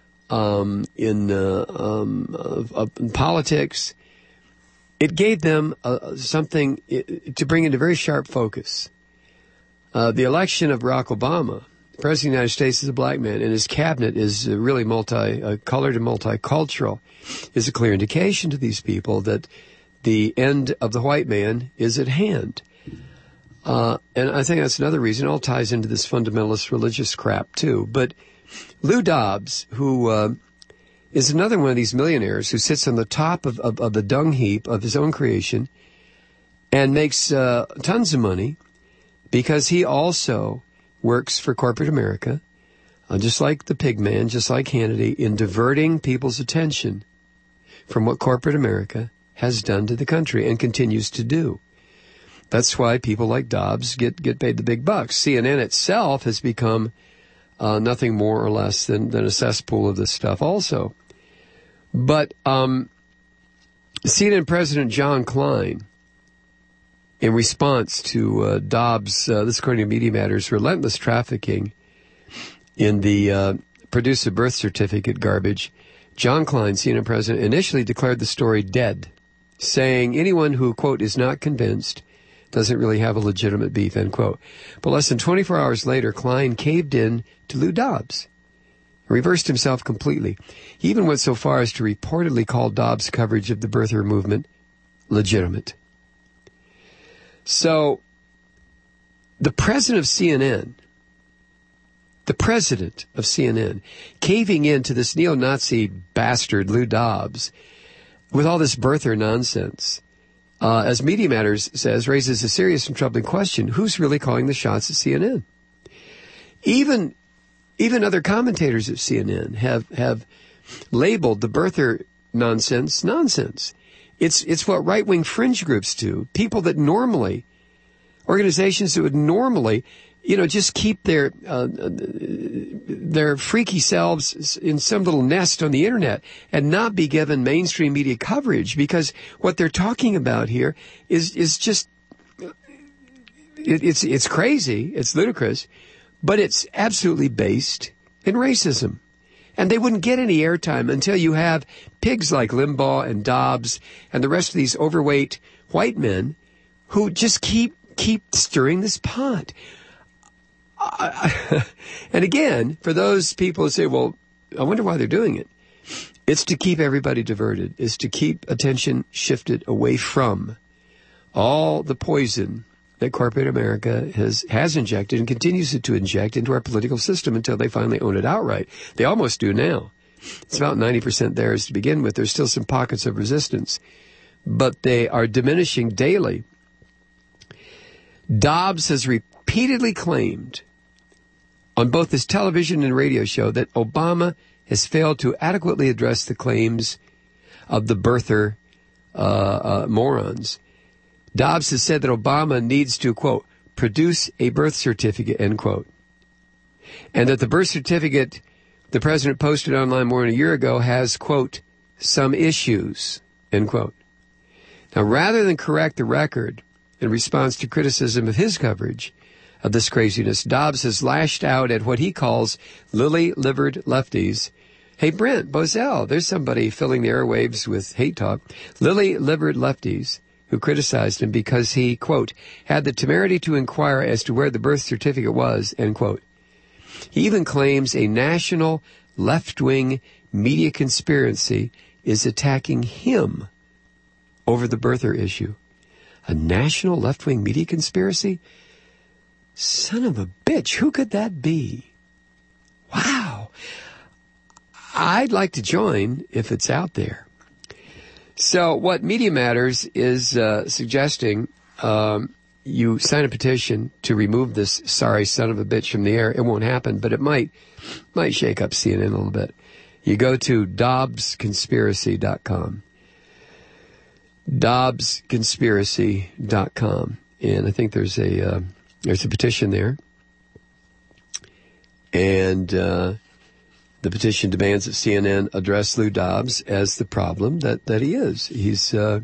um, in, uh, um, uh, uh, in politics, it gave them uh, something to bring into very sharp focus. Uh, the election of Barack Obama, the President of the United States is a black man, and his cabinet is uh, really multi-colored uh, and multicultural, is a clear indication to these people that the end of the white man is at hand. Uh, and I think that's another reason. It all ties into this fundamentalist religious crap, too. But Lou Dobbs, who uh, is another one of these millionaires who sits on the top of, of, of the dung heap of his own creation and makes uh, tons of money because he also works for corporate America, uh, just like the pig man, just like Hannity, in diverting people's attention from what corporate America has done to the country and continues to do. That's why people like Dobbs get, get paid the big bucks. C N N itself has become uh, nothing more or less than, than a cesspool of this stuff also. But um, C N N President John Klein, in response to uh, Dobbs, uh, this according to Media Matters, relentless trafficking in the uh, produce a birth certificate garbage, John Klein, C N N President, initially declared the story dead, saying anyone who, quote, is not convinced doesn't really have a legitimate beef, end quote. But less than twenty-four hours later, Klein caved in to Lou Dobbs, reversed himself completely. He even went so far as to reportedly call Dobbs' coverage of the birther movement legitimate. So, the president of C N N, the president of C N N, caving in to this neo-Nazi bastard, Lou Dobbs, with all this birther nonsense, uh, as Media Matters says, raises a serious and troubling question. Who's really calling the shots at C N N? Even, even other commentators at C N N have, have labeled the birther nonsense nonsense. It's, it's what right-wing fringe groups do. People that normally, organizations that would normally, you know, just keep their uh, their freaky selves in some little nest on the internet and not be given mainstream media coverage, because what they're talking about here is is just it, it's it's crazy, it's ludicrous, but it's absolutely based in racism. And they wouldn't get any airtime until you have pigs like Limbaugh and Dobbs and the rest of these overweight white men who just keep keep stirring this pot. I, and again, for those people who say, well, I wonder why they're doing it. It's to keep everybody diverted. It's to keep attention shifted away from all the poison that corporate America has, has injected and continues to inject into our political system until they finally own it outright. They almost do now. It's about ninety percent theirs to begin with. There's still some pockets of resistance, but they are diminishing daily. Dobbs has repeatedly claimed on both his television and radio show that Obama has failed to adequately address the claims of the birther uh, uh, morons. Dobbs has said that Obama needs to, quote, produce a birth certificate, end quote. And that the birth certificate the president posted online more than a year ago has, quote, some issues, end quote. Now, rather than correct the record in response to criticism of his coverage of this craziness, Dobbs has lashed out at what he calls lily-livered lefties Hey, Brent Bozell, there's somebody filling the airwaves with hate talk. Lily-livered lefties who criticized him because he, quote, had the temerity to inquire as to where the birth certificate was, end quote. He even claims a national left-wing media conspiracy is attacking him over the birther issue. A national left-wing media conspiracy? Son of a bitch, who could that be? Wow. I'd like to join if it's out there. So what Media Matters is uh, suggesting, um, you sign a petition to remove this sorry son of a bitch from the air. It won't happen, but it might might shake up C N N a little bit. You go to Dobbs Conspiracy dot com. Dobbs Conspiracy dot com. And I think there's a uh, there's a petition there. And uh, the petition demands that C N N address Lou Dobbs as the problem that, that he is. He's, uh,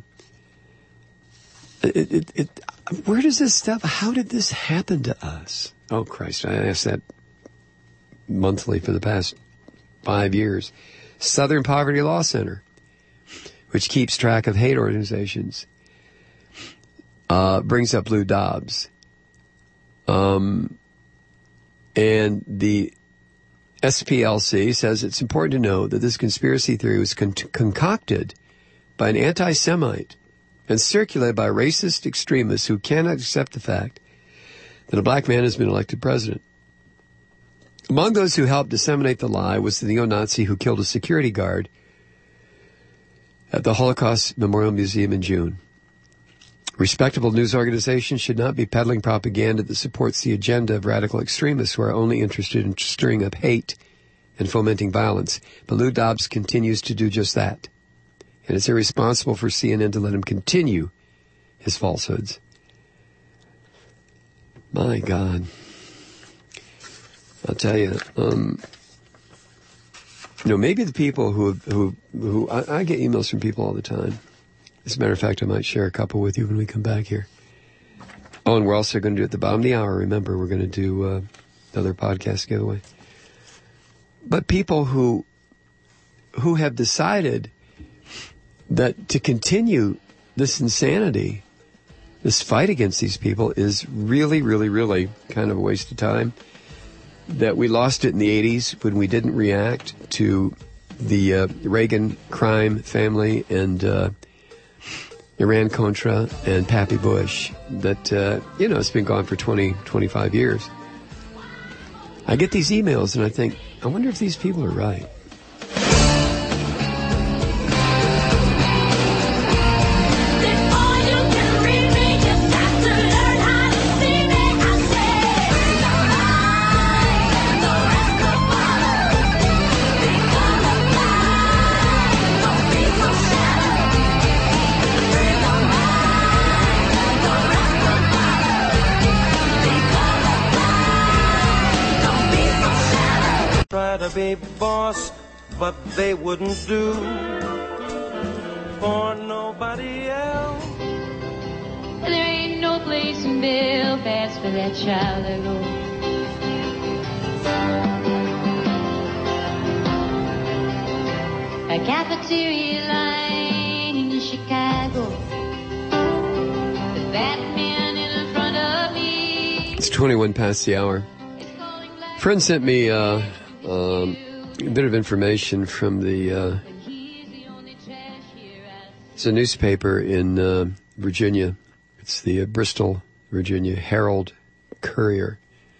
it, it, it, where does this stuff, how did this happen to us? Oh, Christ, I ask that monthly for the past five years. Southern Poverty Law Center, which keeps track of hate organizations, uh, brings up Lou Dobbs. Um, and the S P L C says it's important to know that this conspiracy theory was con- concocted by an anti-Semite and circulated by racist extremists who cannot accept the fact that a black man has been elected president. Among those who helped disseminate the lie was the neo-Nazi who killed a security guard at the Holocaust Memorial Museum in June. Respectable news organizations should not be peddling propaganda that supports the agenda of radical extremists who are only interested in stirring up hate and fomenting violence. But Lou Dobbs continues to do just that. And it's irresponsible for C N N to let him continue his falsehoods. My God. I'll tell you, um, you know, maybe the people who, who, who, I, I get emails from people all the time. As a matter of fact, I might share a couple with you when we come back here. Oh, and we're also going to do at the bottom of the hour, remember, we're going to do uh, another podcast giveaway. But people who who have decided that to continue this insanity, this fight against these people is really, really, really kind of a waste of time. That we lost it in the eighties when we didn't react to the uh, Reagan crime family and uh, Iran-Contra and Pappy Bush, that, uh, you know, it's been gone for twenty, twenty-five years. I get these emails and I think, I wonder if these people are right. Try to be boss, but they wouldn't do for nobody else. There ain't no place in Belfast for that child to go. A cafeteria line in Chicago. That man in front of me. It's twenty-one past the hour. A friend sent me uh, um, a bit of information from the, uh, it's a newspaper in uh, Virginia. It's the uh, Bristol, Virginia Herald Courier.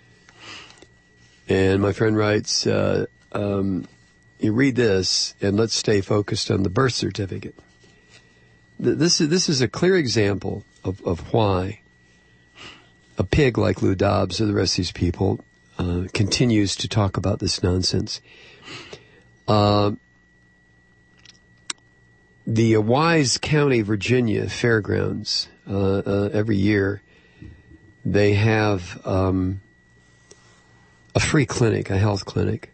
And my friend writes, uh, um, you read this, and let's stay focused on the birth certificate. This is, this is a clear example of, of why a pig like Lou Dobbs or the rest of these people uh, continues to talk about this nonsense. Uh, the uh, Wise County, Virginia Fairgrounds, uh, uh, every year, they have um, a free clinic, a health clinic.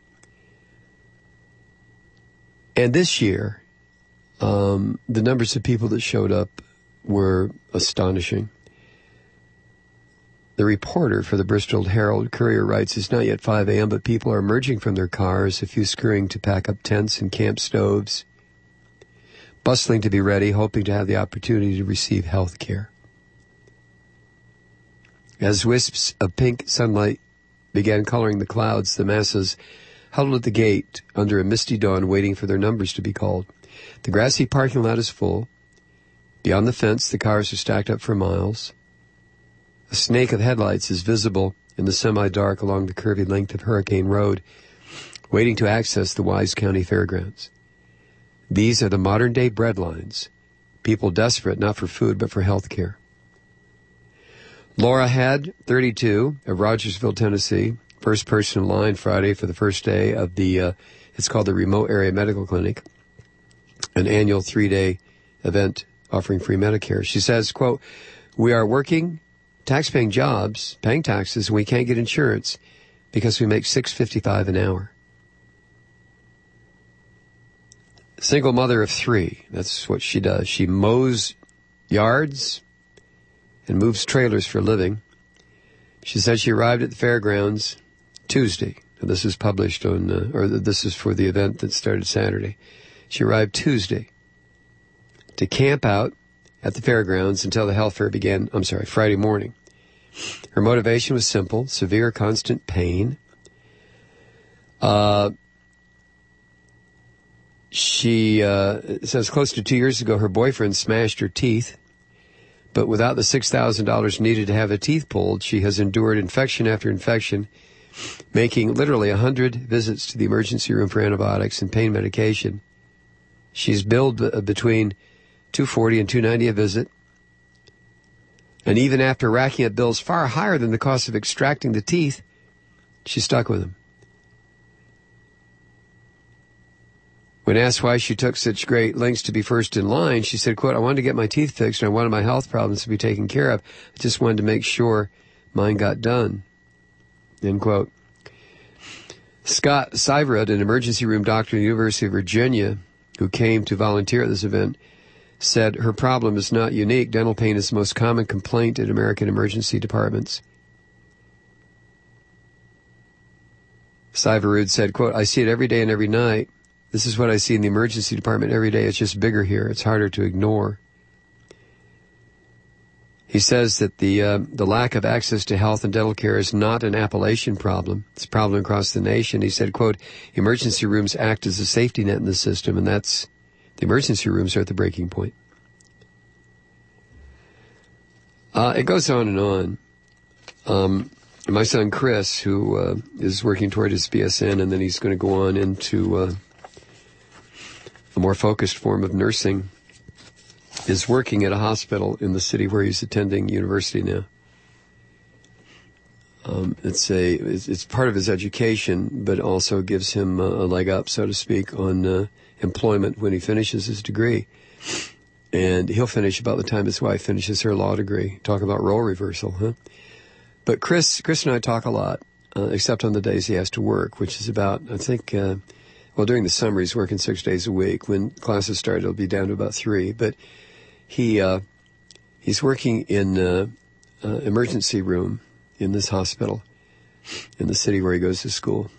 And this year, um, the numbers of people that showed up were astonishing. The reporter for the Bristol Herald Courier writes, it's not yet five a.m., but people are emerging from their cars, a few scurrying to pack up tents and camp stoves, bustling to be ready, hoping to have the opportunity to receive health care. As wisps of pink sunlight began coloring the clouds, the masses huddled at the gate under a misty dawn, waiting for their numbers to be called. The grassy parking lot is full. Beyond the fence, the cars are stacked up for miles. A snake of headlights is visible in the semi-dark along the curvy length of Hurricane Road, waiting to access the Wise County Fairgrounds. These are the modern-day breadlines, people desperate not for food but for health care. Laura Had, thirty-two, of Rogersville, Tennessee, first person in line Friday for the first day of the, uh, it's called the Remote Area Medical Clinic, an annual three-day event offering free Medicare. She says, quote, we are working tax-paying jobs, paying taxes, and we can't get insurance because we make six dollars and fifty-five cents an hour. Single mother of three. That's what she does. She mows yards and moves trailers for a living. She said she arrived at the fairgrounds Tuesday. Now, this is published on, uh, or this is for the event that started Saturday. She arrived Tuesday to camp out at the fairgrounds until the health fair began, I'm sorry, Friday morning. Her motivation was simple, severe constant pain. Uh, she uh, says close to two years ago her boyfriend smashed her teeth, but without the six thousand dollars needed to have a teeth pulled, she has endured infection after infection, making literally one hundred visits to the emergency room for antibiotics and pain medication. She's billed b- between two hundred forty dollars and two hundred ninety dollars a visit. And even after racking up bills far higher than the cost of extracting the teeth, she's stuck with them. When asked why she took such great lengths to be first in line, she said, quote, I wanted to get my teeth fixed and I wanted my health problems to be taken care of. I just wanted to make sure mine got done. End quote. Scott Syverud, an emergency room doctor at the University of Virginia, who came to volunteer at this event, said her problem is not unique. Dental pain is the most common complaint at American emergency departments. Syverud said, quote, I see it every day and every night. This is what I see in the emergency department every day. It's just bigger here. It's harder to ignore. He says that the uh, the lack of access to health and dental care is not an Appalachian problem. It's a problem across the nation. He said, quote, emergency rooms act as a safety net in the system, and that's the emergency rooms are at the breaking point. Uh, it goes on and on. Um, my son Chris, who uh, is working toward his B S N, and then he's going to go on into uh, a more focused form of nursing, is working at a hospital in the city where he's attending university now. Um, it's a it's, it's part of his education, but also gives him a, a leg up, so to speak, on uh, employment when he finishes his degree. And he'll finish about the time his wife finishes her law degree. Talk about role reversal, huh? But Chris, Chris and I talk a lot, uh, except on the days he has to work, which is about, I think, uh, well, during the summer he's working six days a week. When classes start, it'll be down to about three. But he uh, he's working in uh, uh, emergency room in this hospital in the city where he goes to school.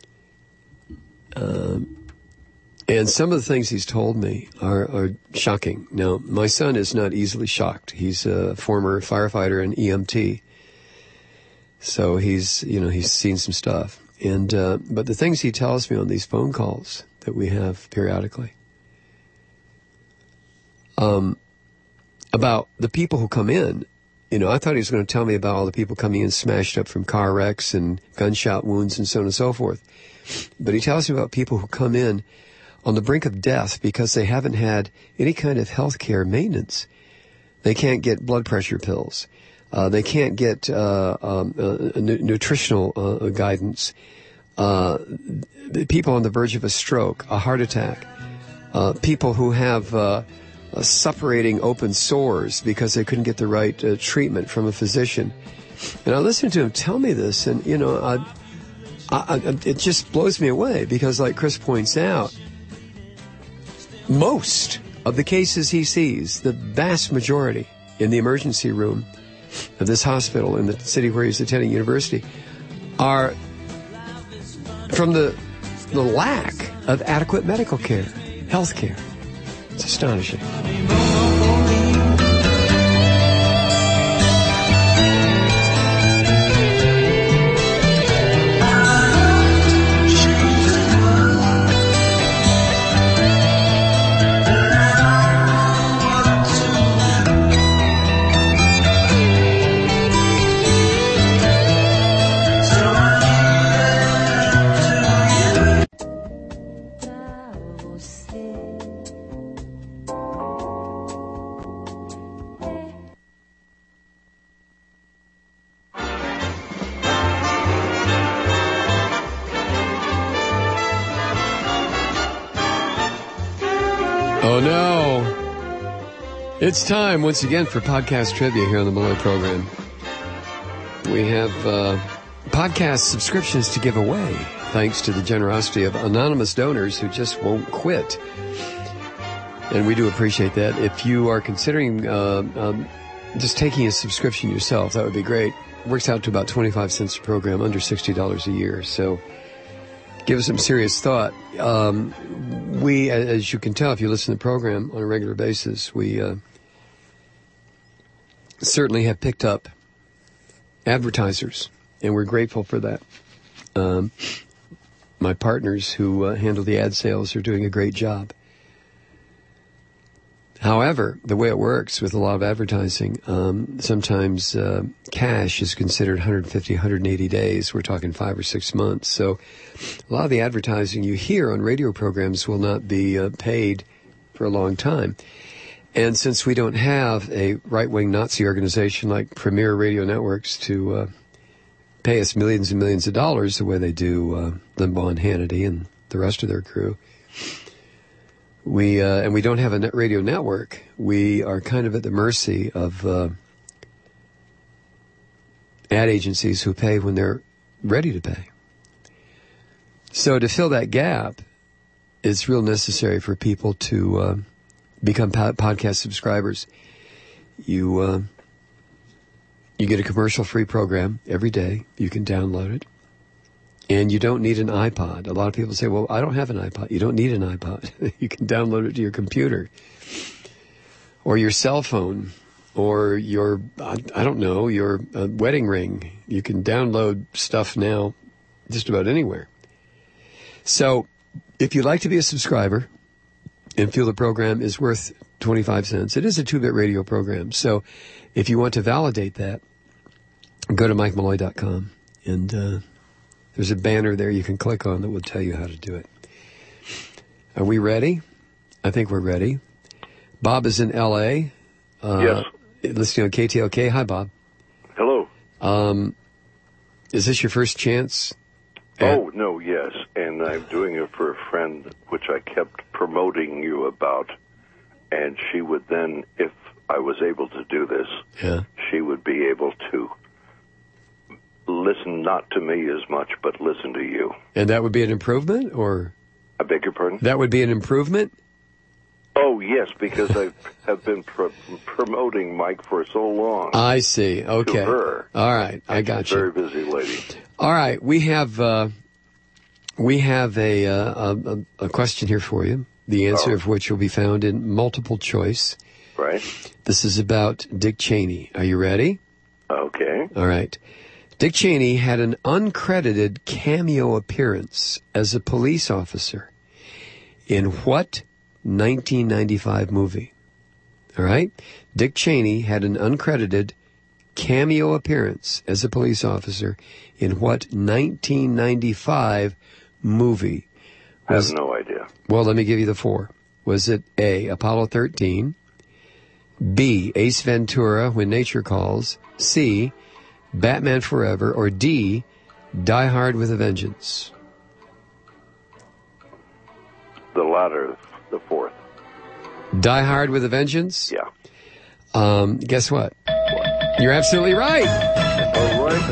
Um, and some of the things he's told me are, are shocking. Now, my son is not easily shocked. He's a former firefighter and E M T. So he's, you know, he's seen some stuff. And, uh, but the things he tells me on these phone calls that we have periodically, um, about the people who come in, you know, I thought he was going to tell me about all the people coming in smashed up from car wrecks and gunshot wounds and so on and so forth. But he tells me about people who come in on the brink of death because they haven't had any kind of health care maintenance. They can't get blood pressure pills. Uh, they can't get uh, um, uh, nu- nutritional uh, guidance. Uh, people on the verge of a stroke, a heart attack. Uh, people who have uh, uh, suppurating open sores because they couldn't get the right uh, treatment from a physician. And I listened to him tell me this, and, you know, I, I, I, it just blows me away because, like Chris points out, most of the cases he sees, the vast majority in the emergency room, of this hospital in the city where he's attending university are from the the lack of adequate medical care, health care. It's astonishing. Oh, no. It's time once again for podcast trivia here on the Malloy program. We have uh, podcast subscriptions to give away, thanks to the generosity of anonymous donors who just won't quit. And we do appreciate that. If you are considering uh, um, just taking a subscription yourself, that would be great. It works out to about twenty-five cents a program, under sixty dollars a year. So give us some serious thought. Um, we, as you can tell, if you listen to the program on a regular basis, we uh, certainly have picked up advertisers, and we're grateful for that. Um, my partners who uh, handle the ad sales are doing a great job. However, the way it works with a lot of advertising, um, sometimes uh, cash is considered one hundred fifty, one hundred eighty days. We're talking five or six months. So a lot of the advertising you hear on radio programs will not be uh, paid for a long time. And since we don't have a right-wing Nazi organization like Premier Radio Networks to uh, pay us millions and millions of dollars the way they do uh, Limbaugh and Hannity and the rest of their crew, We uh, and we don't have a net radio network. We are kind of at the mercy of uh, ad agencies who pay when they're ready to pay. So to fill that gap, it's real necessary for people to uh, become po- podcast subscribers. You uh, you get a commercial-free program every day. You can download it. And you don't need an iPod. A lot of people say, well, I don't have an iPod. You don't need an iPod. You can download it to your computer or your cell phone or your, I, I don't know, your uh, wedding ring. You can download stuff now just about anywhere. So if you'd like to be a subscriber and feel the program is worth twenty-five cents, it is a two-bit radio program. So if you want to validate that, go to mike malloy dot com and uh there's a banner there you can click on that will tell you how to do it. Are we ready? I think we're ready. Bob is in L A Uh, yes. Listening on K T L K. Hi, Bob. Hello. Um, is this your first chance? Oh, no, yes. And I'm doing it for a friend, which I kept promoting you about. And she would then, if I was able to do this, yeah. she would be able to listen not to me as much, but listen to you. And that would be an improvement, or? I beg your pardon? That would be an improvement? Oh, yes, because I have been pro- promoting Mike for so long. I see. Okay. To her. All right. I got She's a you. very busy lady. All right. We have, uh, we have a, uh, a, a question here for you, the answer oh. of which will be found in multiple choice. Right. This is about Dick Cheney. Are you ready? Okay. All right. Dick Cheney had an uncredited cameo appearance as a police officer in what nineteen ninety-five movie? All right? Dick Cheney had an uncredited cameo appearance as a police officer in what nineteen ninety-five movie? I Was, have no idea. Well, let me give you the four. Was it A, Apollo thirteen, B, Ace Ventura, When Nature Calls, C, Batman Forever, or D, Die Hard with a Vengeance? The latter, the fourth. Die Hard with a Vengeance? Yeah. Um, guess what? what? You're absolutely right. All right.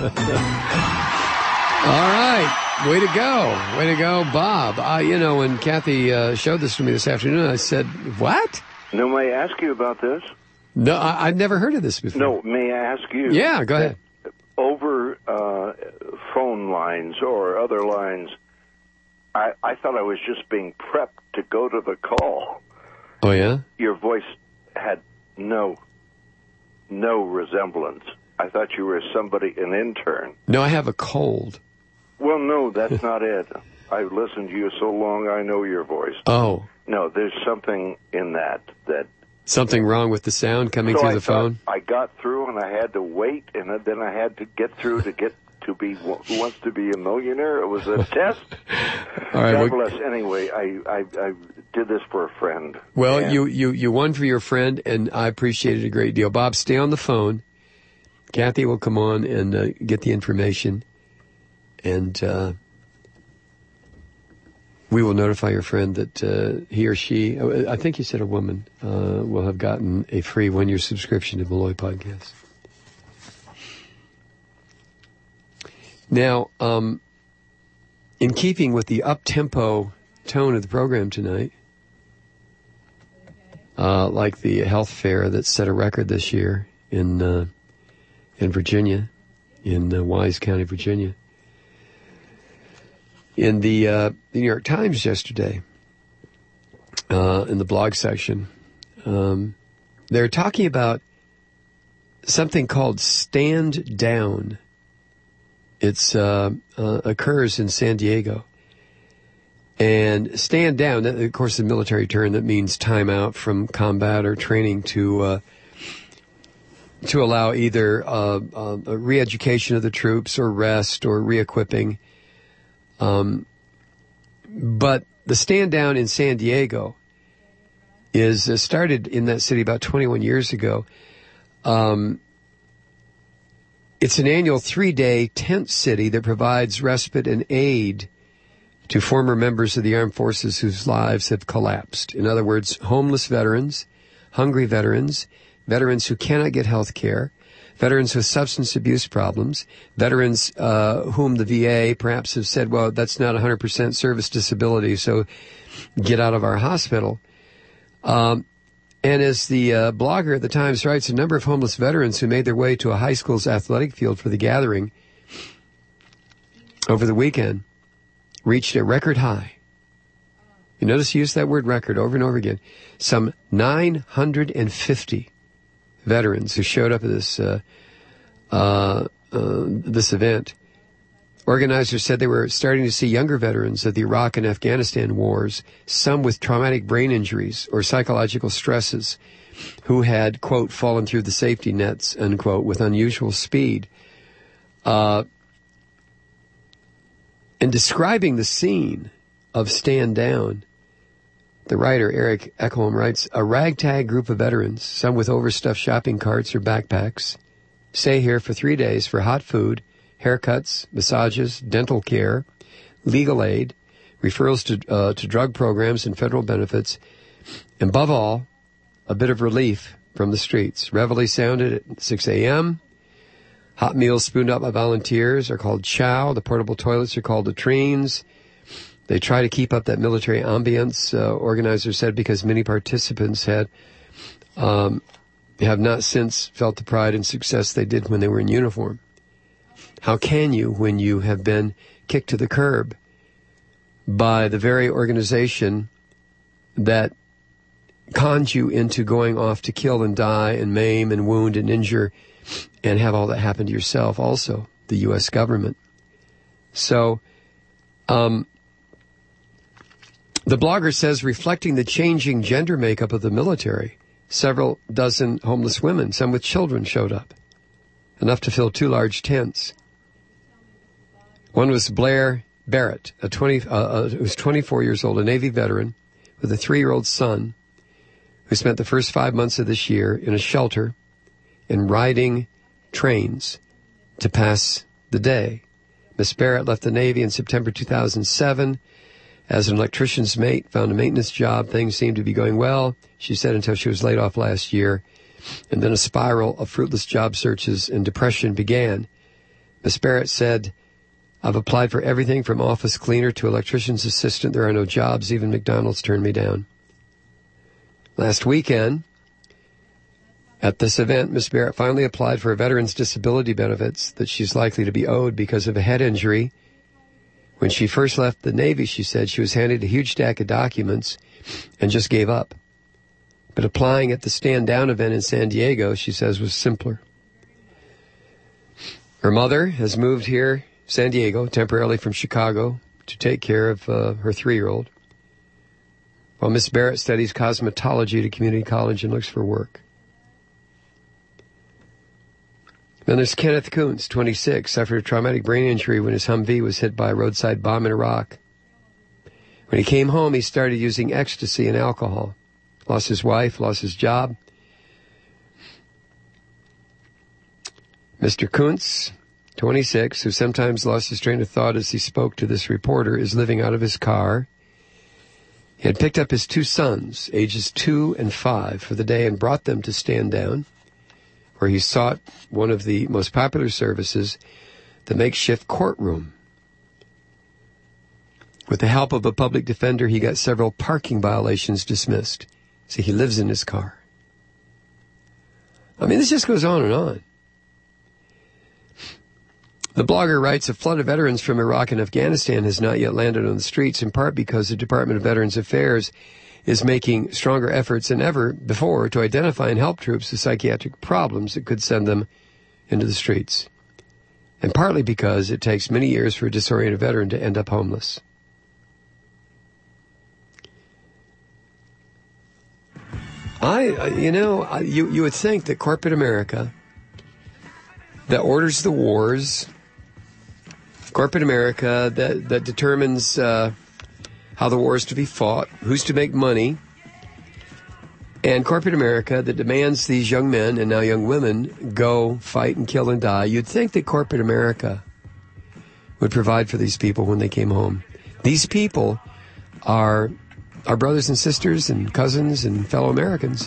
All right. Way to go. Way to go, Bob. Uh, you know, when Kathy uh, showed this to me this afternoon, I said, what? Now, may I ask you about this? No, I, I've never heard of this before. No, may I ask you? Yeah, go ahead. Over uh, phone lines or other lines, I, I thought I was just being prepped to go to the call. Oh, yeah? Your voice had no, no resemblance. I thought you were somebody, an intern. No, I have a cold. Well, no, that's not it. I've listened to you so long, I know your voice. Oh. No, there's something in that that... Something wrong with the sound coming so through I the thought phone? I got through, and I had to wait, and then I had to get through to get to be Who Wants to Be a Millionaire. It was a test. All right, God well, bless. Anyway, I, I, I did this for a friend. well And- you, you, you won for your friend, and I appreciate it a great deal. Bob, stay on the phone. Kathy will come on and uh, get the information, and uh, we will notify your friend that uh, he or she, I think you said a woman, uh, will have gotten a free one-year subscription to Malloy Podcast. Now, um, in keeping with the up-tempo tone of the program tonight, uh, like the health fair that set a record this year in uh, in Virginia, in uh, Wise County, Virginia, in the, uh, the New York Times yesterday, uh, in the blog section, um, they're talking about something called Stand Down. It's uh, uh, occurs in San Diego. And stand down, that, of course, is a military term that means time out from combat or training to uh, to allow either uh, uh, a re-education of the troops or rest or re-equipping. Um, but the stand down in San Diego is uh, started in that city about twenty-one years ago. Um, It's an annual three-day tent city that provides respite and aid to former members of the armed forces whose lives have collapsed. In other words, homeless veterans, hungry veterans, veterans who cannot get health care, veterans with substance abuse problems, veterans uh, whom the V A perhaps have said, well, that's not one hundred percent service disability, so get out of our hospital. Um And as the uh, blogger at the Times writes, a number of homeless veterans who made their way to a high school's athletic field for the gathering over the weekend reached a record high. You notice he used that word record over and over again. Some nine hundred fifty veterans who showed up at this uh, uh, uh, this event. Organizers said they were starting to see younger veterans of the Iraq and Afghanistan wars, some with traumatic brain injuries or psychological stresses, who had, quote, fallen through the safety nets, unquote, with unusual speed. Uh, in describing the scene of Stand Down, the writer, Eric Ekholm, writes, a ragtag group of veterans, some with overstuffed shopping carts or backpacks, stay here for three days for hot food, haircuts, massages, dental care, legal aid, referrals to uh, to drug programs and federal benefits, and above all, a bit of relief from the streets. Reveille sounded at six a.m. Hot meals spooned up by volunteers are called chow. The portable toilets are called latrines. They try to keep up that military ambience, uh, organizers said, because many participants had um, have not since felt the pride and success they did when they were in uniform. How can you when you have been kicked to the curb by the very organization that conned you into going off to kill and die and maim and wound and injure and have all that happen to yourself also, the U S government? So, um, the blogger says, reflecting the changing gender makeup of the military, several dozen homeless women, some with children, showed up, enough to fill two large tents. One was Blair Barrett, a twenty, uh, uh, who was twenty-four years old, a Navy veteran with a three-year-old son, who spent the first five months of this year in a shelter and riding trains to pass the day. Miss Barrett left the Navy in September two thousand seven as an electrician's mate, found a maintenance job. Things seemed to be going well, she said, until she was laid off last year. And then a spiral of fruitless job searches and depression began. Miss Barrett said, I've applied for everything from office cleaner to electrician's assistant. There are no jobs. Even McDonald's turned me down. Last weekend, At this event, Miss Barrett finally applied for a veteran's disability benefits that she's likely to be owed because of a head injury. When she first left the Navy, she said she was handed a huge stack of documents and just gave up. But applying at the Stand Down event in San Diego, she says, was simpler. Her mother has moved here, San Diego, temporarily from Chicago to take care of uh, her three-year-old, while Miss Barrett studies cosmetology at a community college and looks for work. Then there's Kenneth Kuntz, twenty-six, suffered a traumatic brain injury when his Humvee was hit by a roadside bomb in Iraq. When he came home, he started using ecstasy and alcohol. Lost his wife, lost his job. Mister Kuntz, twenty-six, who sometimes lost his train of thought as he spoke to this reporter, is living out of his car. He had picked up his two sons, ages two and five, for the day and brought them to Stand Down, where he sought one of the most popular services, the makeshift courtroom. With the help of a public defender, he got several parking violations dismissed. See, he lives in his car. I mean, this just goes on and on. The blogger writes, a flood of veterans from Iraq and Afghanistan has not yet landed on the streets, in part because the Department of Veterans Affairs is making stronger efforts than ever before to identify and help troops with psychiatric problems that could send them into the streets. And partly because it takes many years for a disoriented veteran to end up homeless. I, you know, I, you, you would think that corporate America that orders the wars, corporate America that, that determines uh, how the war is to be fought, who's to make money, and corporate America that demands these young men and now young women go fight and kill and die, you'd think that corporate America would provide for these people when they came home. These people are our brothers and sisters and cousins and fellow Americans.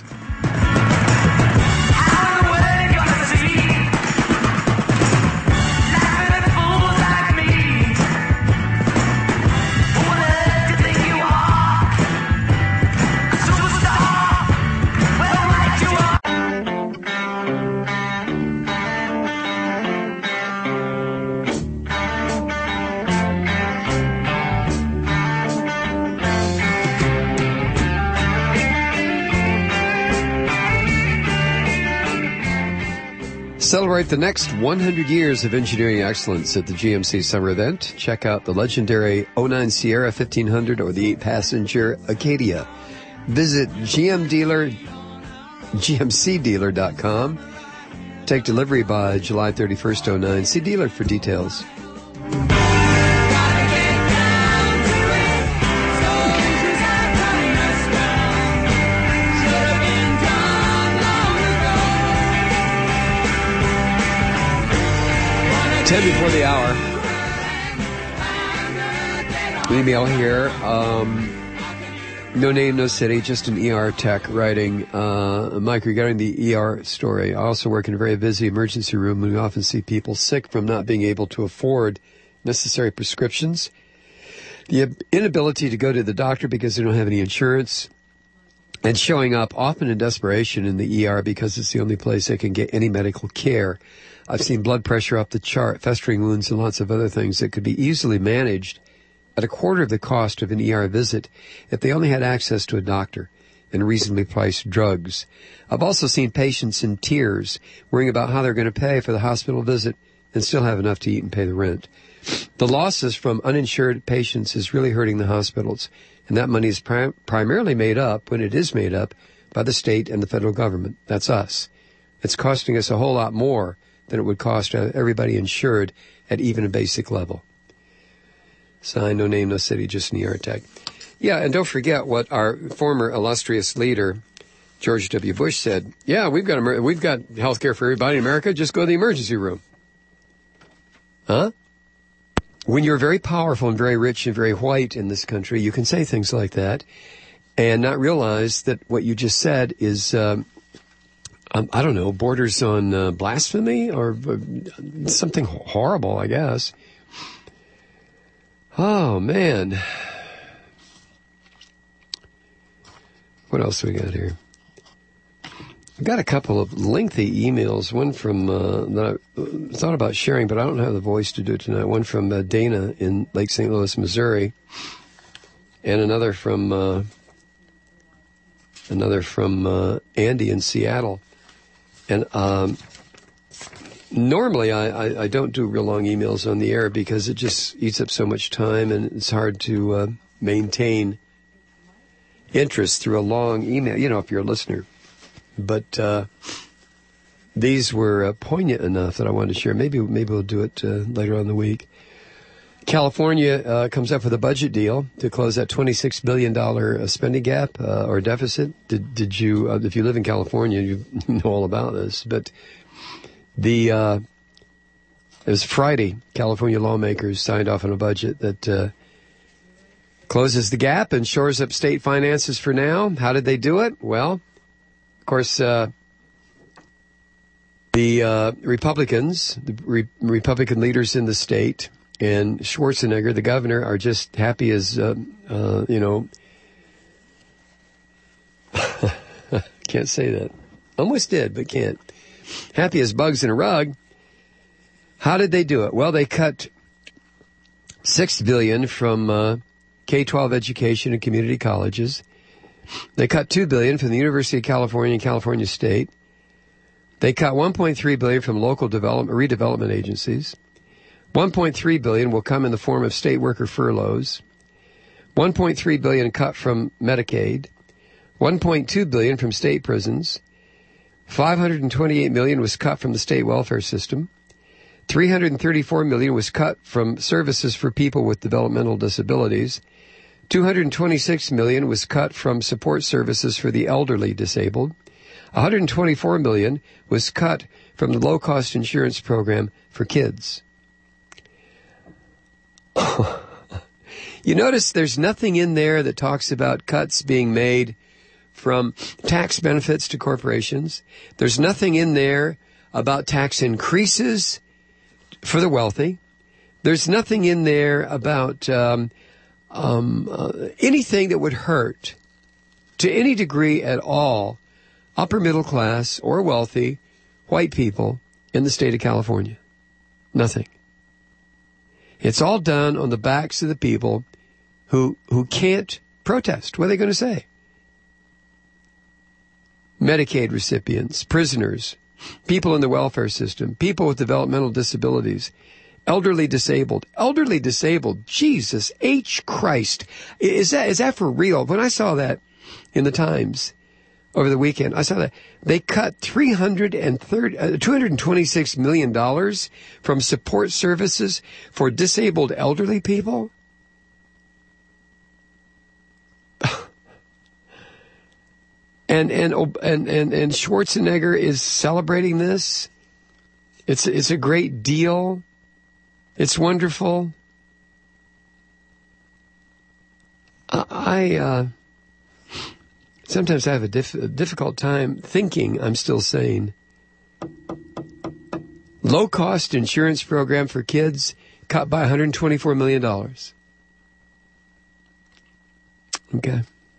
Celebrate the next one hundred years of engineering excellence at the G M C Summer Event. Check out the legendary oh nine Sierra fifteen hundred or the eight passenger Acadia. Visit G M dealer, G M C dealer dot com. Take delivery by July thirty-first, oh nine. See dealer for details. ten before the hour. An email here. Um, no name, no city, just an E R tech writing. Uh, Mike, regarding the E R story, I also work in a very busy emergency room, and we often see people sick from not being able to afford necessary prescriptions, the inability to go to the doctor because they don't have any insurance, and showing up often in desperation in the E R because it's the only place they can get any medical care. I've seen blood pressure up the chart, festering wounds, and lots of other things that could be easily managed at a quarter of the cost of an E R visit if they only had access to a doctor and reasonably priced drugs. I've also seen patients in tears worrying about how they're going to pay for the hospital visit and still have enough to eat and pay the rent. The losses from uninsured patients is really hurting the hospitals, and that money is prim- primarily made up, when it is made up, by the state and the federal government. That's us. It's costing us a whole lot more than it would cost everybody insured at even a basic level. Sign, no name, no city, just an E R tech. Yeah, and don't forget what our former illustrious leader, George W. Bush, said. Yeah, we've got emer- we've got health care for everybody in America. Just go to the emergency room. Huh? When you're very powerful and very rich and very white in this country, you can say things like that and not realize that what you just said is... Um, Um, I don't know, borders on uh, blasphemy or uh, something horrible, I guess. Oh, man. What else we got here? I've got a couple of lengthy emails. One from uh, that I thought about sharing, but I don't have the voice to do it tonight. One from uh, Dana in Lake Saint Louis, Missouri, and another from uh, another from uh, Andy in Seattle. And um, normally, I, I, I don't do real long emails on the air because it just eats up so much time, and it's hard to uh, maintain interest through a long email. You know, if you're a listener. But uh, these were uh, poignant enough that I wanted to share. Maybe maybe we'll do it uh, later on in the week. California uh, comes up with a budget deal to close that twenty-six billion dollars spending gap uh, or deficit. Did did you? Uh, if you live in California, you know all about this. But the uh, it was Friday. California lawmakers signed off on a budget that uh, closes the gap and shores up state finances for now. How did they do it? Well. Of course, uh, the uh, Republicans, the Re- Republican leaders in the state, and Schwarzenegger, the governor, are just happy as, uh, uh, you know, can't say that. Almost did, but can't. Happy as bugs in a rug. How did they do it? Well, they cut six billion dollars from uh, K twelve education and community colleges. They cut two billion dollars from the University of California and California State. They cut one point three billion dollars from local development, redevelopment agencies. one point three billion dollars will come in the form of state worker furloughs. one point three billion dollars cut from Medicaid. one point two billion dollars from state prisons. five hundred twenty-eight million dollars was cut from the state welfare system. three hundred thirty-four million dollars was cut from services for people with developmental disabilities. two hundred twenty-six million dollars was cut from support services for the elderly disabled. one hundred twenty-four million dollars was cut from the low-cost insurance program for kids. You notice there's nothing in there that talks about cuts being made from tax benefits to corporations. There's nothing in there about tax increases for the wealthy. There's nothing in there about um, Um, uh, anything that would hurt to any degree at all upper middle class or wealthy white people in the state of California. Nothing. It's all done on the backs of the people who who can't protest. What are they going to say? Medicaid recipients, prisoners, people in the welfare system, people with developmental disabilities, elderly disabled. Elderly disabled. Jesus H. Christ. Is that is that for real? When I saw that in the Times over the weekend, I saw that they cut three hundred thirty, uh, two hundred twenty-six million dollars from support services for disabled elderly people. and, and, and, and, and Schwarzenegger is celebrating this. It's, it's a great deal. It's wonderful. I uh, sometimes I have a, diff- a difficult time thinking I'm still sane. Low-cost insurance program for kids cut by one hundred twenty-four million dollars. Okay.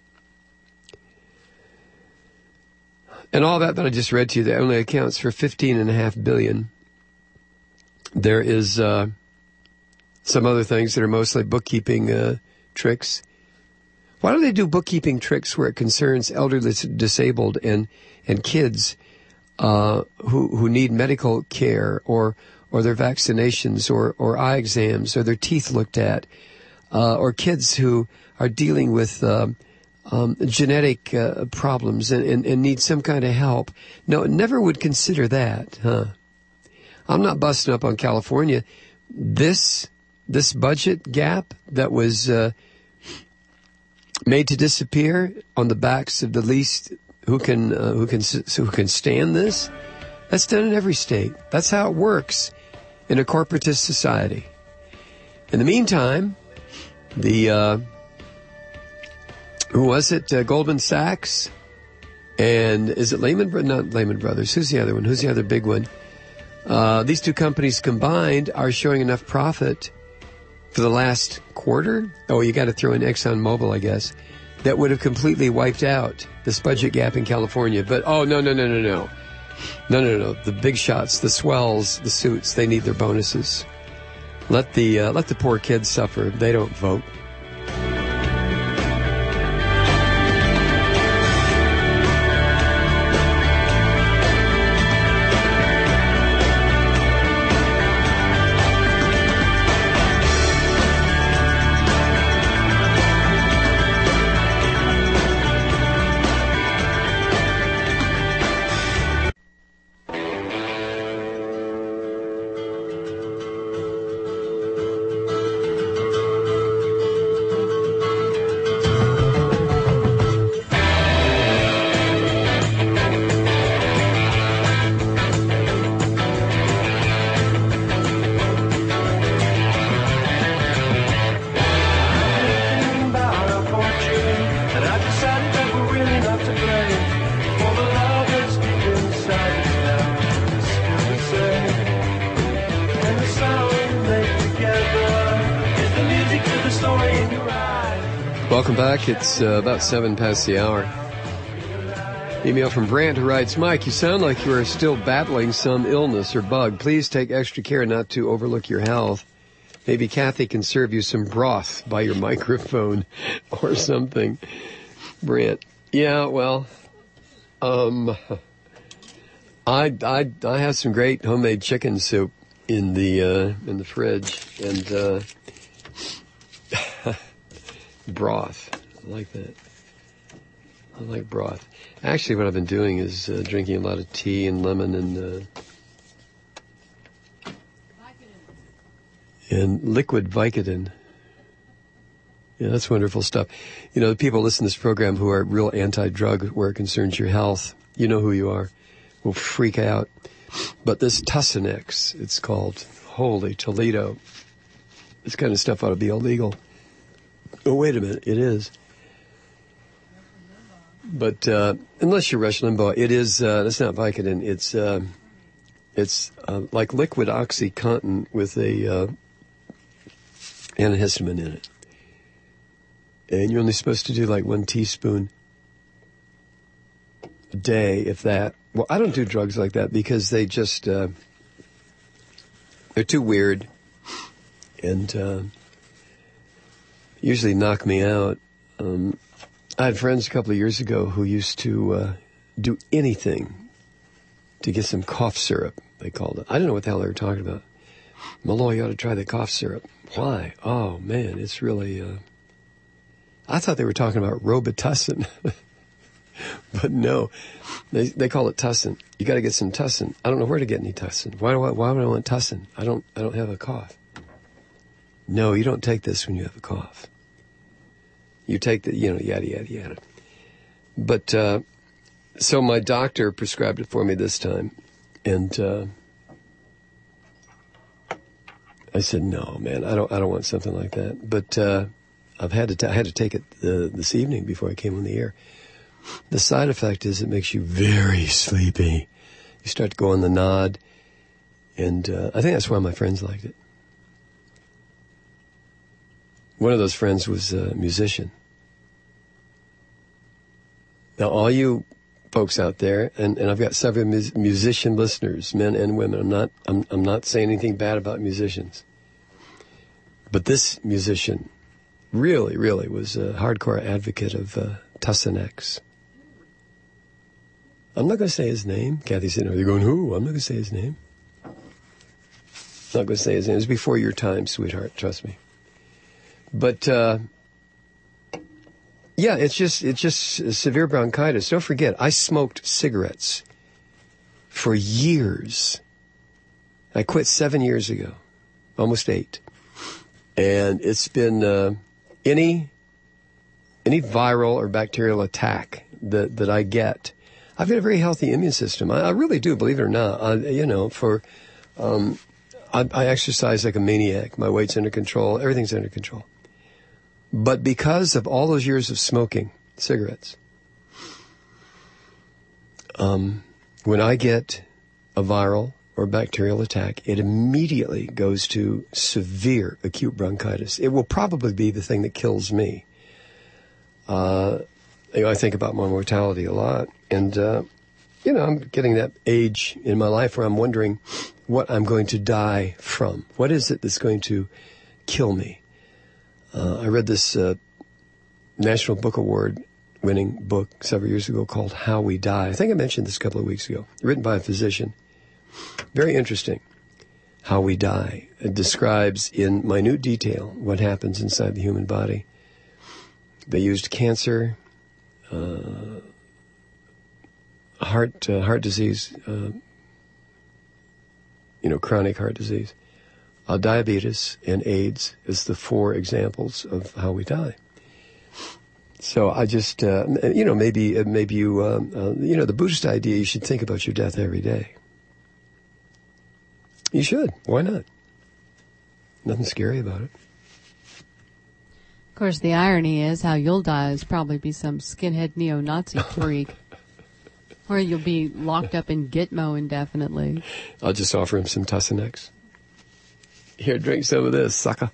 And all that that I just read to you, that only accounts for fifteen and a half billion. There is uh, some other things that are mostly bookkeeping uh, tricks. Why do they do bookkeeping tricks where it concerns elderly, disabled, and and kids uh, who who need medical care or or their vaccinations or or eye exams or their teeth looked at, uh, or kids who are dealing with uh, um, genetic uh, problems and, and, and need some kind of help? No, never would consider that, huh? I'm not busting up on California. This this budget gap that was uh, made to disappear on the backs of the least who can uh, who can who can stand this. That's done in every state. That's how it works in a corporatist society. In the meantime, the uh, who was it? Uh, Goldman Sachs, and is it Lehman? Not Lehman Brothers. Who's the other one? Who's the other big one? Uh, these two companies combined are showing enough profit for the last quarter. Oh, you got to throw in ExxonMobil, I guess. that would have completely wiped out this budget gap in California. But, oh, no, no, no, no, no. No, no, no. The big shots, the swells, the suits, they need their bonuses. Let the, uh, let the poor kids suffer. They don't vote. Welcome back. It's uh, about seven past the hour. Email from Brant who writes, Mike, you sound like you are still battling some illness or bug. Please take extra care not to overlook your health. Maybe Kathy can serve you some broth by your microphone or something. Brant. Yeah, well, um, I, I, I have some great homemade chicken soup in the, uh, in the fridge and, uh, broth. I like that. I like broth. Actually, what I've been doing is uh, drinking a lot of tea and lemon and uh, and liquid Vicodin. Yeah, that's wonderful stuff. You know, the people listen to this program who are real anti-drug where it concerns your health, you know who you are, will freak out. But this Tussinex, it's called, holy Toledo, this kind of stuff ought to be illegal. Oh, wait a minute, it is. But uh, unless you're Rush Limbaugh, it is, uh, that's not Vicodin, it's uh, it's uh, like liquid OxyContin with a uh, antihistamine in it. And you're only supposed to do like one teaspoon a day, if that. Well, I don't do drugs like that because they just, uh, they're too weird and uh, usually knock me out. Um, I had friends a couple of years ago who used to uh, do anything to get some cough syrup, they called it. I didn't know what the hell they were talking about. Malloy, you ought to try the cough syrup. Why? Oh, man, it's really... Uh, I thought they were talking about Robitussin. But no, they they call it Tussin. You got to get some Tussin. I don't know where to get any Tussin. Why do I, why would I want Tussin? I don't I don't have a cough. No, you don't take this when you have a cough. You take the, you know, yada, yada, yada. But, uh, so my doctor prescribed it for me this time. And, uh, I said, no, man, I don't, I don't want something like that. But, uh, I've had to, t- I had to take it uh, this evening before I came on the air. The side effect is it makes you very sleepy. You start to go on the nod. And, uh, I think that's why my friends liked it. One of those friends was a musician. Now, all you folks out there, and, and I've got several mus- musician listeners, men and women. I'm not, I'm, I'm not saying anything bad about musicians, but this musician really, really was a hardcore advocate of uh, Tussinex. I'm not going to say his name. Kathy's sitting there. You're going, who? I'm not going to say his name. I'm not going to say his name. It was before your time, sweetheart. Trust me. But, uh, yeah, it's just, it's just severe bronchitis. Don't forget, I smoked cigarettes for years. I quit seven years ago, almost eight. And it's been, uh, any, any viral or bacterial attack that, that I get, I've got a very healthy immune system. I, I really do, believe it or not. I, you know, for, um, I, I exercise like a maniac. My weight's under control. Everything's under control. But because of all those years of smoking cigarettes, um, when I get a viral or bacterial attack, it immediately goes to severe acute bronchitis. It will probably be the thing that kills me. uh, you know, I think about my mortality a lot. And, uh, you know, I'm getting that age in my life where I'm wondering what I'm going to die from. What is it that's going to kill me? Uh, I read this uh, National Book Award winning book several years ago called How We Die. I think I mentioned this a couple of weeks ago. Written by a physician. Very interesting. How We Die. It describes in minute detail what happens inside the human body. They used cancer, uh, heart uh, heart disease, uh, you know, chronic heart disease, uh, diabetes, and AIDS as the four examples of how we die. So I just, uh, you know, maybe maybe you, uh, uh, you know, the Buddhist idea, you should think about your death every day. You should. Why not? Nothing scary about it. Of course, the irony is how you'll die is probably be some skinhead neo-Nazi freak. Or you'll be locked up in Gitmo indefinitely. I'll just offer him some Tussionex. Here, drink some of this, sucker.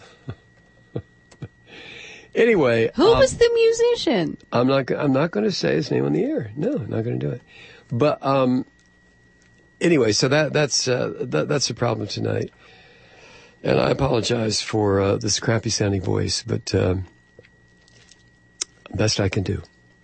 Anyway. Who um, was the musician? I'm not, I'm not going to say his name on the air. No, I'm not going to do it. But, um, anyway, so that, that's, uh, that, that's the problem tonight. And I apologize for uh, this crappy sounding voice, but um, best I can do.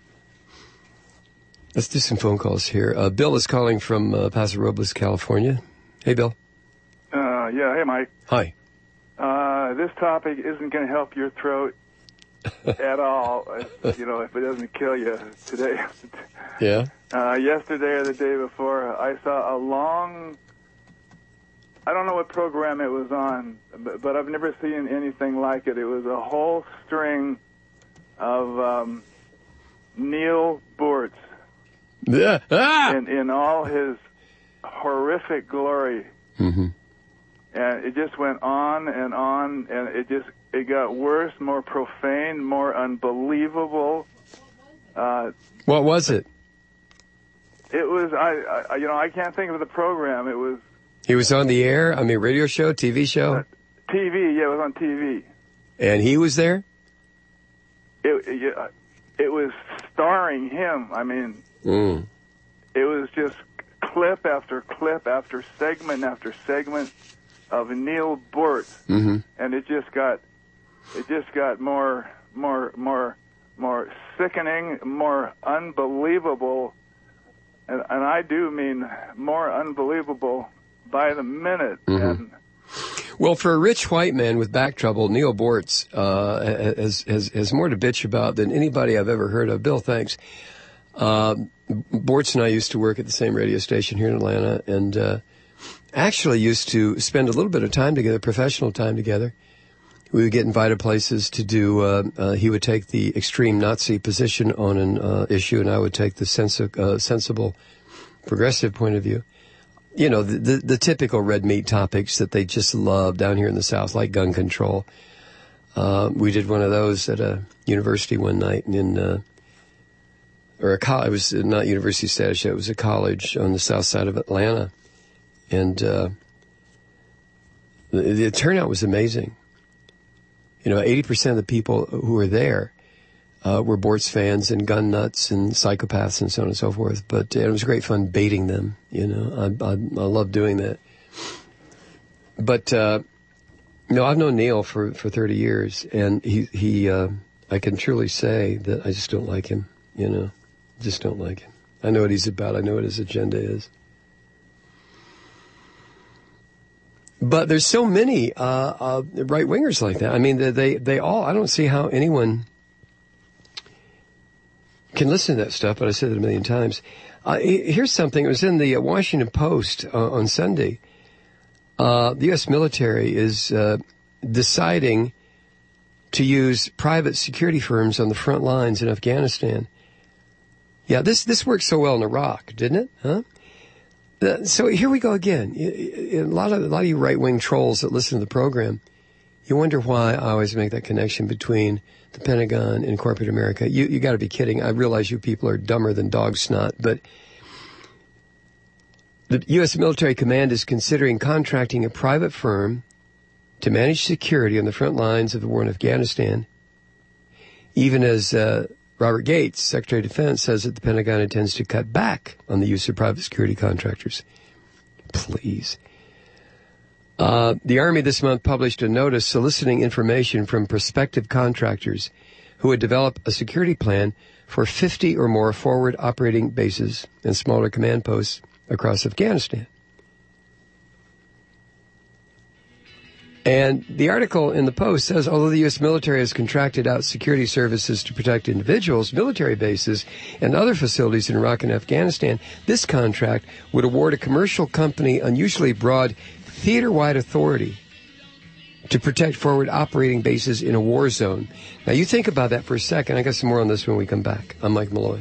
Let's do some phone calls here. Uh, Bill is calling from uh, Paso Robles, California. Hey, Bill. Uh, yeah, hey, Mike. Hi. Uh, this topic isn't going to help your throat at all, if, you know, if it doesn't kill you today. Yeah? Uh, yesterday or the day before, I saw a long... I don't know what program it was on, but, but I've never seen anything like it. It was a whole string of um, Neil Boortz Yeah. Ah! in, in all his horrific glory. Mm-hmm. And it just went on and on, and it just it got worse, more profane, more unbelievable. Uh, what was it? It was, I, I, you know, I can't think of the program. It was... He was on the air? I mean, radio show, T V show? Uh, T V, yeah, it was on T V. And he was there? It, it, it was starring him. I mean, mm. It was just clip after clip after segment after segment of Neil Boortz. Mm-hmm. And it just got, it just got more, more, more, more sickening, more unbelievable. And, and I do mean more unbelievable by the minute. Mm-hmm. And well, for a rich white man with back trouble, Neil Boortz uh, has, has has more to bitch about than anybody I've ever heard of. Bill, thanks. Uh, Boortz and I used to work at the same radio station here in Atlanta, and uh, actually used to spend a little bit of time together, professional time together. We would get invited places to do. Uh, uh, he would take the extreme Nazi position on an uh, issue, and I would take the sens- uh, sensible, progressive point of view. You know, the, the the typical red meat topics that they just love down here in the South, like gun control. Uh, we did one of those at a university one night in, uh, or a college. It was not university status yet. It was a college on the south side of Atlanta, and uh, the, the turnout was amazing. You know, eighty percent of the people who were there uh, were Boortz fans and gun nuts and psychopaths and so on and so forth. But uh, it was great fun baiting them. You know, I, I, I love doing that. But, uh, you know, I've known Neil for, for thirty years, and he, he uh, I can truly say that I just don't like him, you know. Just don't like him. I know what he's about. I know what his agenda is. But there's so many uh, uh, right-wingers like that. I mean, they, they they all, I don't see how anyone can listen to that stuff, but I said it a million times. Uh, here's something. It was in the Washington Post uh, on Sunday. Uh, the U S military is uh, deciding to use private security firms on the front lines in Afghanistan. Yeah, this this worked so well in Iraq, didn't it? Huh? Uh, so here we go again. A lot of a lot of you right-wing trolls that listen to the program, you wonder why I always make that connection between the Pentagon and corporate America. You you got to be kidding. I realize you people are dumber than dog snot, but the U S military command is considering contracting a private firm to manage security on the front lines of the war in Afghanistan even as uh, Robert Gates, Secretary of Defense, says that the Pentagon intends to cut back on the use of private security contractors. Please. Uh, the Army this month published a notice soliciting information from prospective contractors who would develop a security plan for fifty or more forward operating bases and smaller command posts across Afghanistan. And the article in the Post says, although the U S military has contracted out security services to protect individuals, military bases, and other facilities in Iraq and Afghanistan, this contract would award a commercial company unusually broad theater-wide authority to protect forward operating bases in a war zone. Now, you think about that for a second. I got some more on this when we come back. I'm Mike Malloy.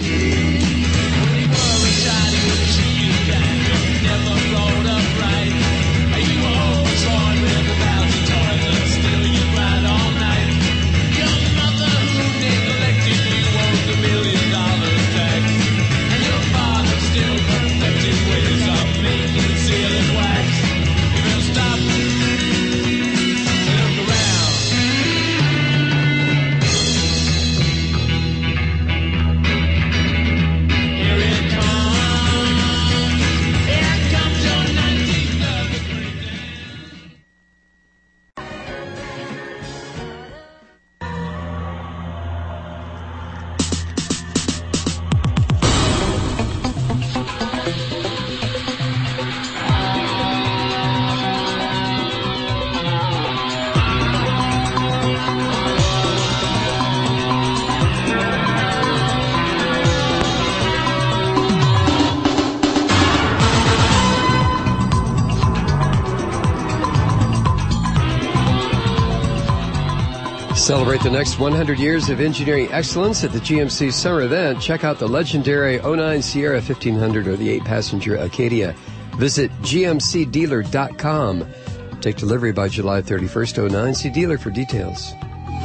Celebrate the next one hundred years of engineering excellence at the G M C Summer Event. Check out the legendary oh nine Sierra fifteen hundred or the eight passenger Acadia. Visit G M C dealer dot com. Take delivery by July thirty-first, oh nine. See dealer for details.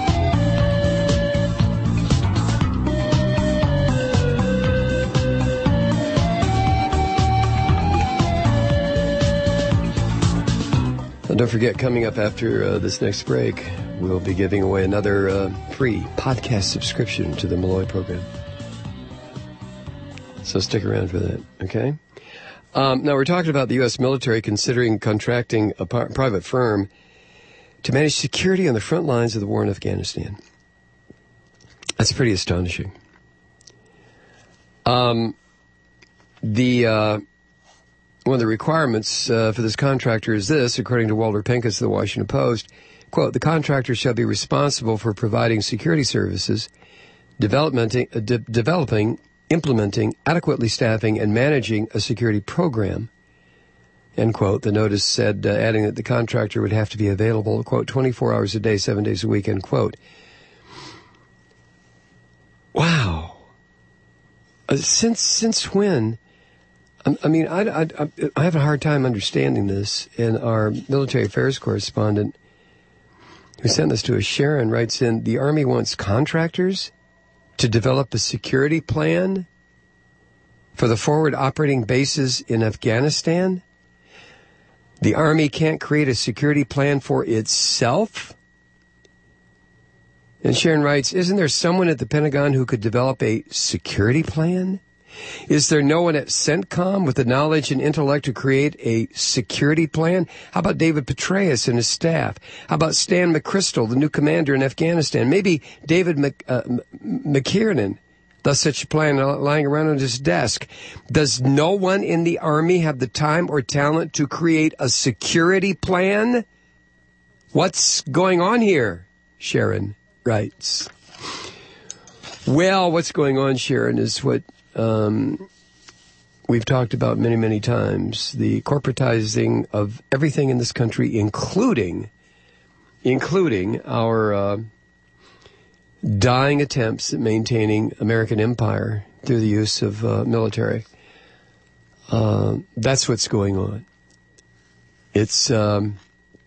And don't forget, coming up after uh, this next break, we'll be giving away another uh, free podcast subscription to the Malloy program. So stick around for that, okay? Um, now, we're talking about the U S military considering contracting a par- private firm to manage security on the front lines of the war in Afghanistan. That's pretty astonishing. Um, the uh, one of the requirements uh, for this contractor is this, according to Walter Pincus of the Washington Post. Quote, the contractor shall be responsible for providing security services, developing, uh, de- developing, implementing, adequately staffing, and managing a security program, end quote. The notice said, uh, adding that the contractor would have to be available, quote, twenty-four hours a day, seven days a week, end quote. Wow. Uh, since since when? I, I mean, I, I, I have a hard time understanding this, and our military affairs correspondent who sent this to us, Sharon, writes in, the Army wants contractors to develop a security plan for the forward operating bases in Afghanistan? The Army can't create a security plan for itself? And Sharon writes, isn't there someone at the Pentagon who could develop a security plan? Is there no one at CENTCOM with the knowledge and intellect to create a security plan? How about David Petraeus and his staff? How about Stan McChrystal, the new commander in Afghanistan? Maybe David Mc, uh, McKiernan does such a plan lying around on his desk. Does no one in the Army have the time or talent to create a security plan? What's going on here? Sharon writes. Well, what's going on, Sharon, is what Um, we've talked about many, many times, the corporatizing of everything in this country, including, including our uh, dying attempts at maintaining American empire through the use of uh, military. Uh, that's what's going on. It's, um,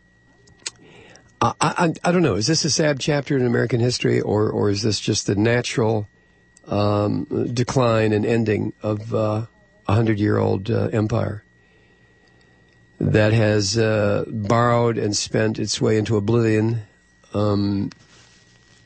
I, I, I don't know, is this a sad chapter in American history, or, or is this just the natural Um, decline and ending of uh, a hundred-year-old uh, empire that has uh, borrowed and spent its way into oblivion, um,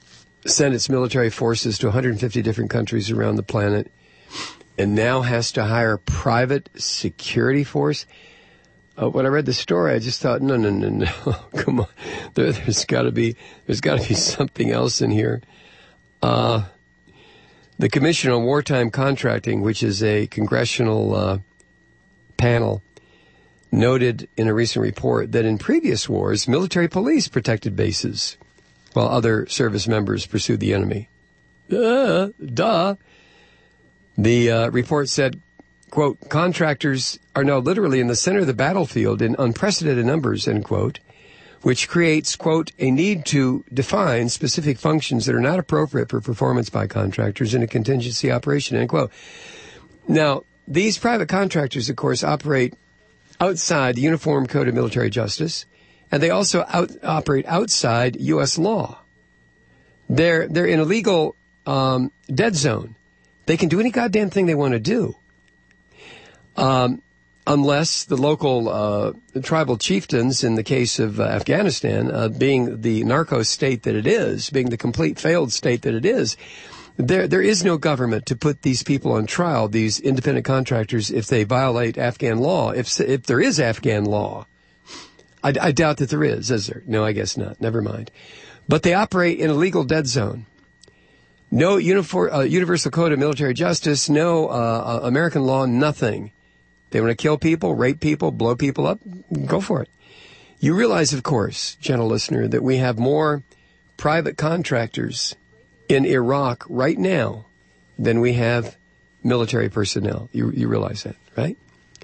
sent its military forces to one hundred fifty different countries around the planet, and now has to hire private security force. Uh, when I read the story, I just thought, no, no, no, no, come on, there, there's got to be, there's got to be something else in here. Uh, the Commission on Wartime Contracting, which is a congressional uh, panel, noted in a recent report that in previous wars, military police protected bases while other service members pursued the enemy. Uh, duh. The uh, report said, quote, contractors are now literally in the center of the battlefield in unprecedented numbers, end quote, which creates, quote, a need to define specific functions that are not appropriate for performance by contractors in a contingency operation, end quote. Now, these private contractors, of course, operate outside the Uniform Code of Military Justice, and they also out, operate outside U S law. They're, they're in a legal um, dead zone. They can do any goddamn thing they want to do. Um, unless the local uh, tribal chieftains, in the case of uh, Afghanistan, uh, being the narco state that it is, being the complete failed state that it is, there there is no government to put these people on trial, these independent contractors, if they violate Afghan law. If if there is Afghan law, I, I doubt that there is, is there? No, I guess not. Never mind. But they operate in a legal dead zone. No uniform, uh, universal code of military justice, no uh, uh, American law, nothing. They want to kill people, rape people, blow people up, go for it. You realize, of course, gentle listener, that we have more private contractors in Iraq right now than we have military personnel. You, you realize that, right?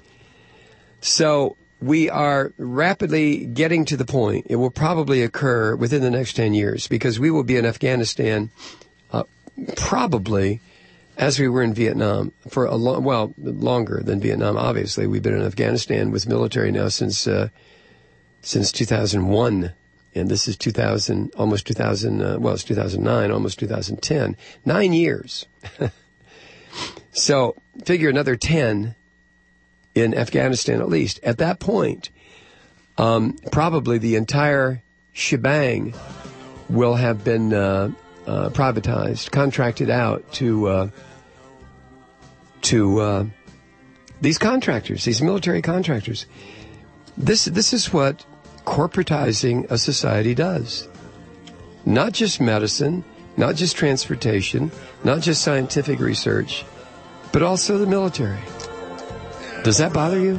So we are rapidly getting to the point, it will probably occur within the next ten years, because we will be in Afghanistan uh, probably as we were in Vietnam for a long, well, longer than Vietnam, obviously. We've been in Afghanistan with military now since, uh, since two thousand one. And this is two thousand, almost two thousand, uh, well, it's two thousand nine, almost two thousand ten. Nine years. So figure another ten in Afghanistan at least. At that point, um, probably the entire shebang will have been uh, uh, privatized, contracted out to uh, to uh, these contractors, these military contractors. This this is what corporatizing a society does. Not just medicine, not just transportation, not just scientific research, but also the military. Does that bother you?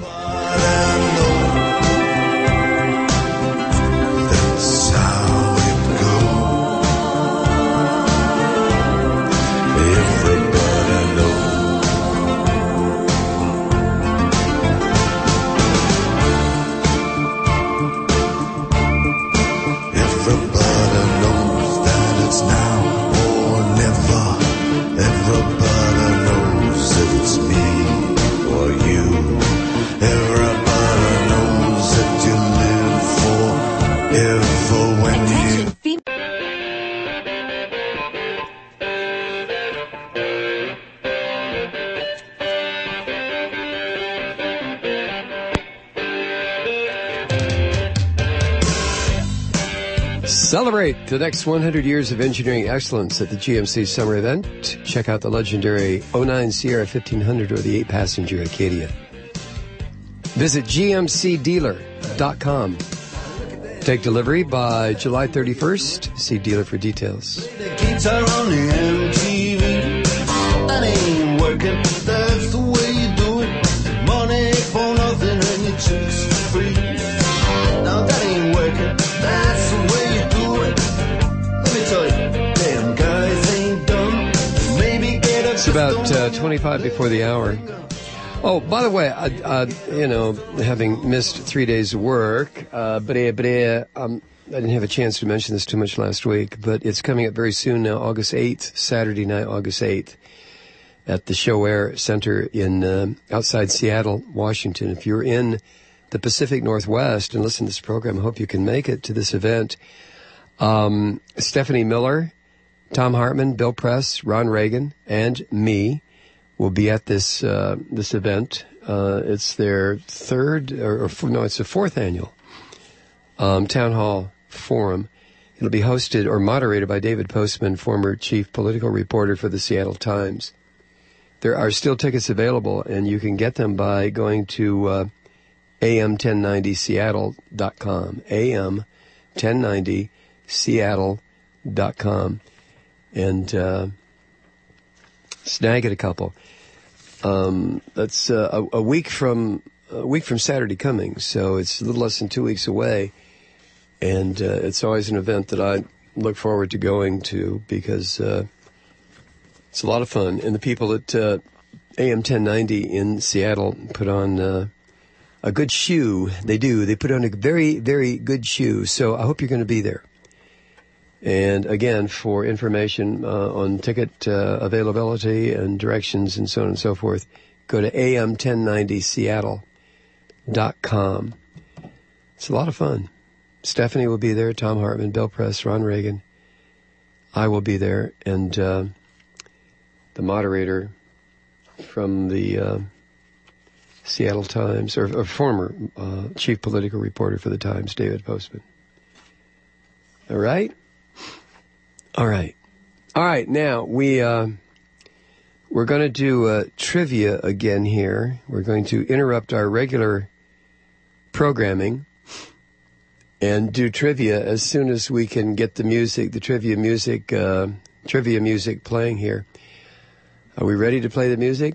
Celebrate the next one hundred years of engineering excellence at the G M C summer event. Check out the legendary oh nine Sierra fifteen hundred or the eight passenger Acadia. Visit G M C dealer dot com. Take delivery by July thirty-first. See dealer for details. The guitar on the M T V. That ain't working. That's the way you do it. Money for nothing and your chicks for free. Now that ain't working. That's the way you do it. Let me tell you, damn guys ain't dumb. Maybe get a It's about uh, twenty-five before the hour. Oh, by the way, I, I, you know, having missed three days of work, uh, bre, bre, um, I didn't have a chance to mention this too much last week, but it's coming up very soon now, August eighth, Saturday night, August eighth, at the Show Air Center in uh, outside Seattle, Washington. If you're in the Pacific Northwest and listen to this program, I hope you can make it to this event. Um, Stephanie Miller, Tom Hartman, Bill Press, Ron Reagan, and me will be at this uh, this event. Uh, it's their third, or, or no, it's the fourth annual um, town hall forum. It'll be hosted or moderated by David Postman, former chief political reporter for the Seattle Times. There are still tickets available, and you can get them by going to uh, A M ten ninety Seattle dot com, A M ten ninety Seattle dot com, and uh, snag it a couple. Um, that's uh, a, a week from a week from Saturday coming, so it's a little less than two weeks away, and uh, it's always an event that I look forward to going to because uh, it's a lot of fun. And the people at uh, A M ten ninety in Seattle put on uh, a good shoe. They do. They put on a very, very good shoe. So I hope you're going to be there. And again, for information uh, on ticket uh, availability and directions and so on and so forth, go to A M ten ninety Seattle dot com. It's a lot of fun. Stephanie will be there, Tom Hartman, Bill Press, Ron Reagan. I will be there, and uh, the moderator from the uh, Seattle Times, or, or former uh, chief political reporter for the Times, David Postman. All right? All right. All right, now we, uh, we're going to do uh, trivia again here. We're going to interrupt our regular programming and do trivia as soon as we can get the music, the trivia music, uh, trivia music playing here. Are we ready to play the music?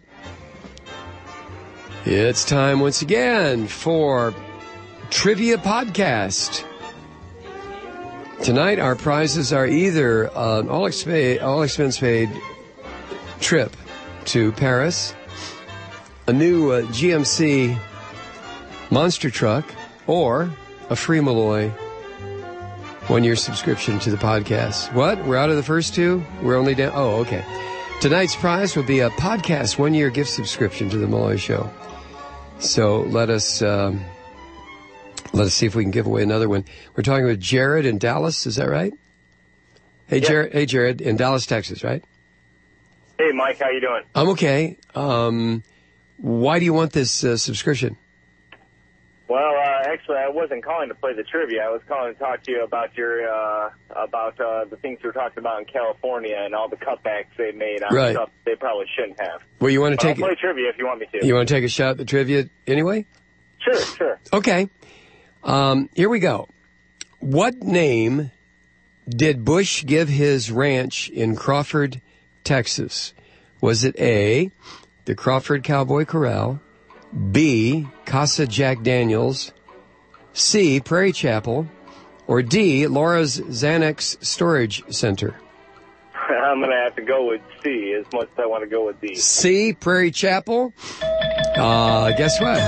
It's time once again for Trivia Podcast. Tonight, our prizes are either an all expense, all expense paid trip to Paris, a new uh, G M C monster truck, or a free Malloy one-year subscription to the podcast. What? We're out of the first two? We're only down... Oh, okay. Tonight's prize will be a podcast one-year gift subscription to the Malloy Show. So let us... Um, Let us see if we can give away another one. We're talking with Jared in Dallas. Is that right? Hey, yeah. Jared. Hey, Jared in Dallas, Texas, right? Hey, Mike. How you doing? I'm okay. Um, why do you want this uh, subscription? Well, uh, actually, I wasn't calling to play the trivia. I was calling to talk to you about your uh, about uh, the things you were talking about in California and all the cutbacks they made on right. stuff they probably shouldn't have. Well, you want to but take I'll play trivia if you want me to. You want to take a shot at the trivia anyway? Sure, sure. Okay. Um, here we go. What name did Bush give his ranch in Crawford, Texas? Was it A, the Crawford Cowboy Corral, B, Casa Jack Daniels, C, Prairie Chapel, or D, Laura's Xanax Storage Center? I'm going to have to go with C as much as I want to go with D. C, Prairie Chapel? Uh, guess what?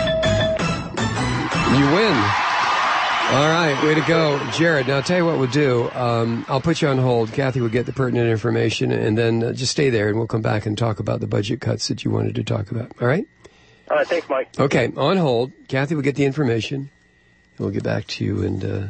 You win. All right, way to go, Jared. Now, I'll tell you what we'll do. Um, I'll put you on hold. Kathy will get the pertinent information, and then uh, just stay there, and we'll come back and talk about the budget cuts that you wanted to talk about. All right? All right, thanks, Mike. Okay, on hold. Kathy will get the information, and we'll get back to you and uh,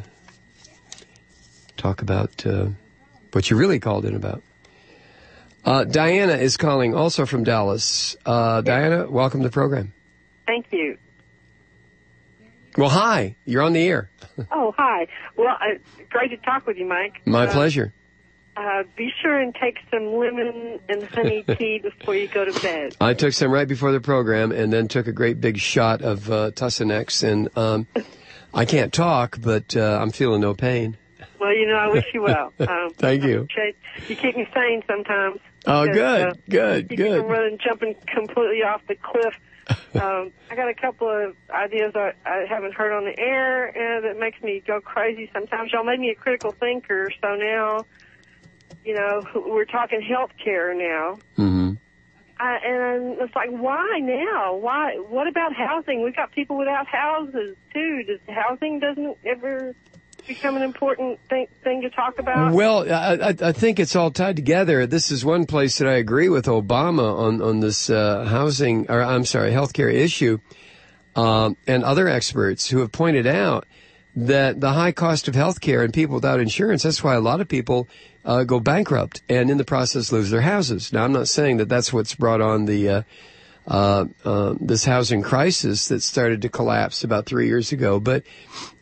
talk about uh, what you really called in about. Uh, Diana is calling, also from Dallas. Uh, Diana, welcome to the program. Thank you. Well, hi. You're on the air. Oh, hi. Well, uh, great to talk with you, Mike. My uh, pleasure. Uh, be sure and take some lemon and honey tea before you go to bed. I took some right before the program and then took a great big shot of uh, Tussinex. And um, I can't talk, but uh, I'm feeling no pain. Well, you know, I wish you well. Um, Thank you. You keep me sane sometimes. Oh, because, good, uh, good, you good. keep me running, jumping completely off the cliff. um, I got a couple of ideas I, I haven't heard on the air uh, that makes me go crazy sometimes. Y'all made me a critical thinker, so now, you know, we're talking health care now. Mm-hmm. I, and it's like, why now? Why? What about housing? We've got people without houses, too. Does housing doesn't ever become an important thing, thing to talk about? Well, I, I think it's all tied together. This is one place that I agree with Obama on, on this uh, housing, or I'm sorry, healthcare issue, um, and other experts who have pointed out that the high cost of healthcare and people without insurance, that's why a lot of people uh, go bankrupt and in the process lose their houses. Now, I'm not saying that that's what's brought on the uh, uh, uh, this housing crisis that started to collapse about three years ago, but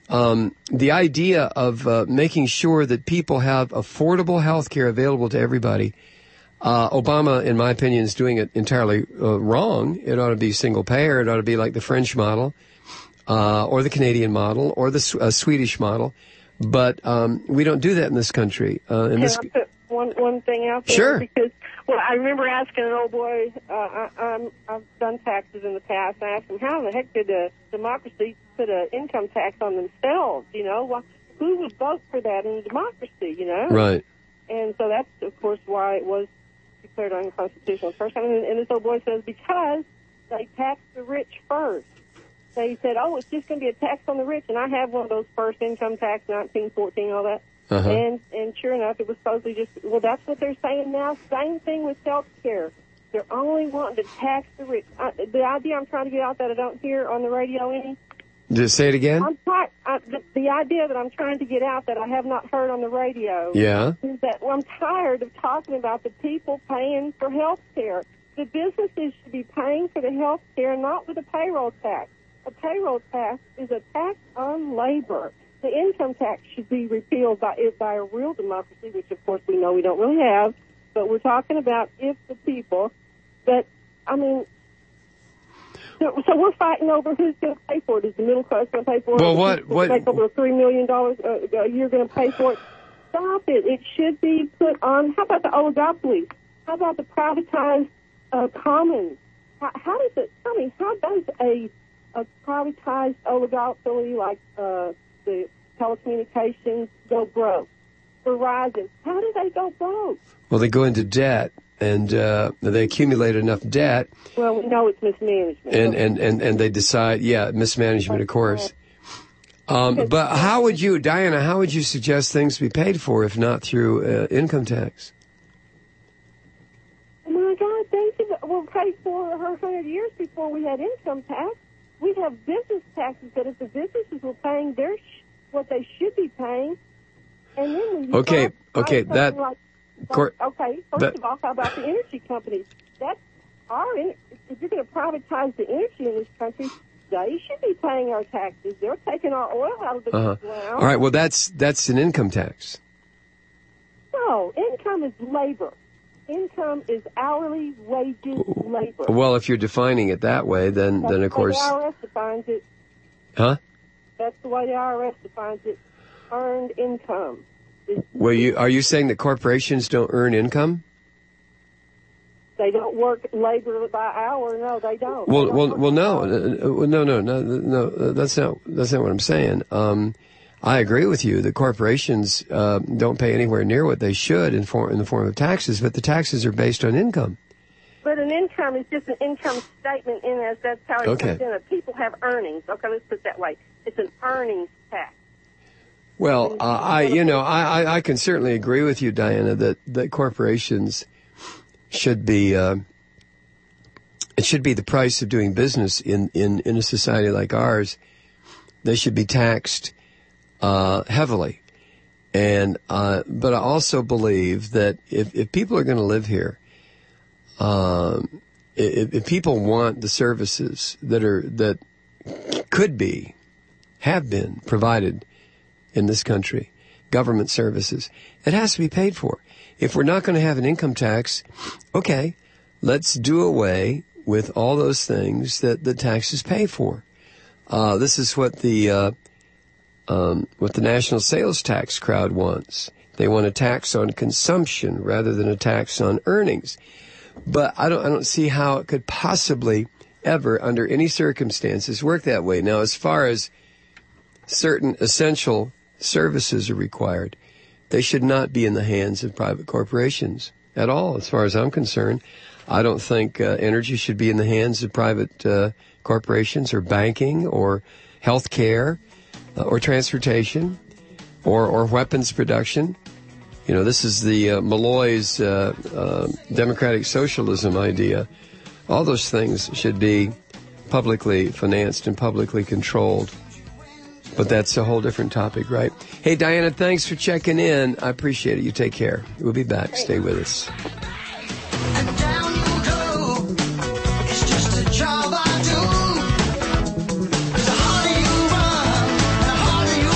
um, the idea of uh, making sure that people have affordable health care available to everybody, uh, Obama, in my opinion, is doing it entirely uh, wrong. It ought to be single payer. It ought to be like the French model, uh, or the Canadian model, or the uh, Swedish model. But um, we don't do that in this country. Uh, in Can this... I put one one thing out there? Sure. Because well, I remember asking an old boy. Uh, I, I'm, I've done taxes in the past. I asked him, "How the heck did the democracy put an income tax on themselves? You know, well, who would vote for that in a democracy? You know, right?" And so that's, of course, why it was declared unconstitutional the first time. And, and this old boy says because they taxed the rich first. They said, "Oh, it's just going to be a tax on the rich," and I have one of those first income tax, nineteen fourteen, all that. Uh-huh. And and sure enough, it was supposedly just, well, that's what they're saying now. Same thing with health care. They're only wanting to tax the rich. I, the idea I'm trying to get out that I don't hear on the radio any. Just say it again. I'm try, I, the, the idea that I'm trying to get out that I have not heard on the radio. Yeah. Is that well, I'm tired of talking about the people paying for health care. The businesses should be paying for the health care, not with a payroll tax. A payroll tax is a tax on labor. The income tax should be repealed by by a real democracy, which of course we know we don't really have. But we're talking about if the people. But I mean, so, so we're fighting over who's going to pay for it. Is the middle class going to pay for it? Well, what what? Make over three million dollars a year going to pay for it? Stop it! It should be put on. How about the oligopolies? How about the privatized uh, commons? How, how does it? Tell me, how does a a privatized oligopoly like uh, the telecommunications go broke? Verizon, how do they go broke? Well, they go into debt, and uh, they accumulate enough debt. Well, we know it's mismanagement. And, and, and, and they decide, yeah, mismanagement, of course. Um, but how would you, Diana, how would you suggest things be paid for if not through uh, income tax? Oh, my God, things were paid for one hundred years before we had income tax. We have business taxes, but if the businesses were paying their sh- what they should be paying, and then when you okay, start, okay, like that. Like, Cor- okay, first that, of all, how about the energy companies? That's our. If you're going to privatize the energy in this country, they should be paying our taxes. They're taking our oil out of the uh-huh. ground. All right, well, that's that's an income tax. No, income is labor. Income is hourly wages labor. Well, if you're defining it that way, then, That's then of course... the way the I R S defines it. Huh? That's the way the I R S defines it. Earned income. It's, well, you are you saying that corporations don't earn income? They don't work labor by hour. No, they don't. Well, they don't well, well, no, uh, no, no, no, no. Uh, that's not that's not what I'm saying. Um, I agree with you that corporations uh, don't pay anywhere near what they should in, form, in the form of taxes, but the taxes are based on income. But an income is just an income statement in as that's how it's okay. presented. People have earnings. Okay, let's put it that way. It's an earnings tax. Well, uh, I, you know, I, I, I can certainly agree with you, Diana, that, that corporations should be, uh, it should be the price of doing business in, in, in a society like ours. They should be taxed Uh, heavily. And, uh, but I also believe that if, if people are going to live here, um, if, if people want the services that are, that could be, have been provided in this country, government services, it has to be paid for. If we're not going to have an income tax, okay, let's do away with all those things that the taxes pay for. Uh, this is what the, uh, Um, what the national sales tax crowd wants. They want a tax on consumption rather than a tax on earnings. But I don't, I don't see how it could possibly ever, under any circumstances, work that way. Now, as far as certain essential services are required, they should not be in the hands of private corporations at all, as far as I'm concerned. I don't think uh, energy should be in the hands of private uh, corporations, or banking, or health care, Uh, or transportation, or, or weapons production. You know, this is the uh, Malloy's uh, uh, democratic socialism idea. All those things should be publicly financed and publicly controlled. But that's a whole different topic, right? Hey, Diana, thanks for checking in. I appreciate it. You take care. We'll be back. Stay with us. And down you go. It's just a job I do. The harder you run, the harder you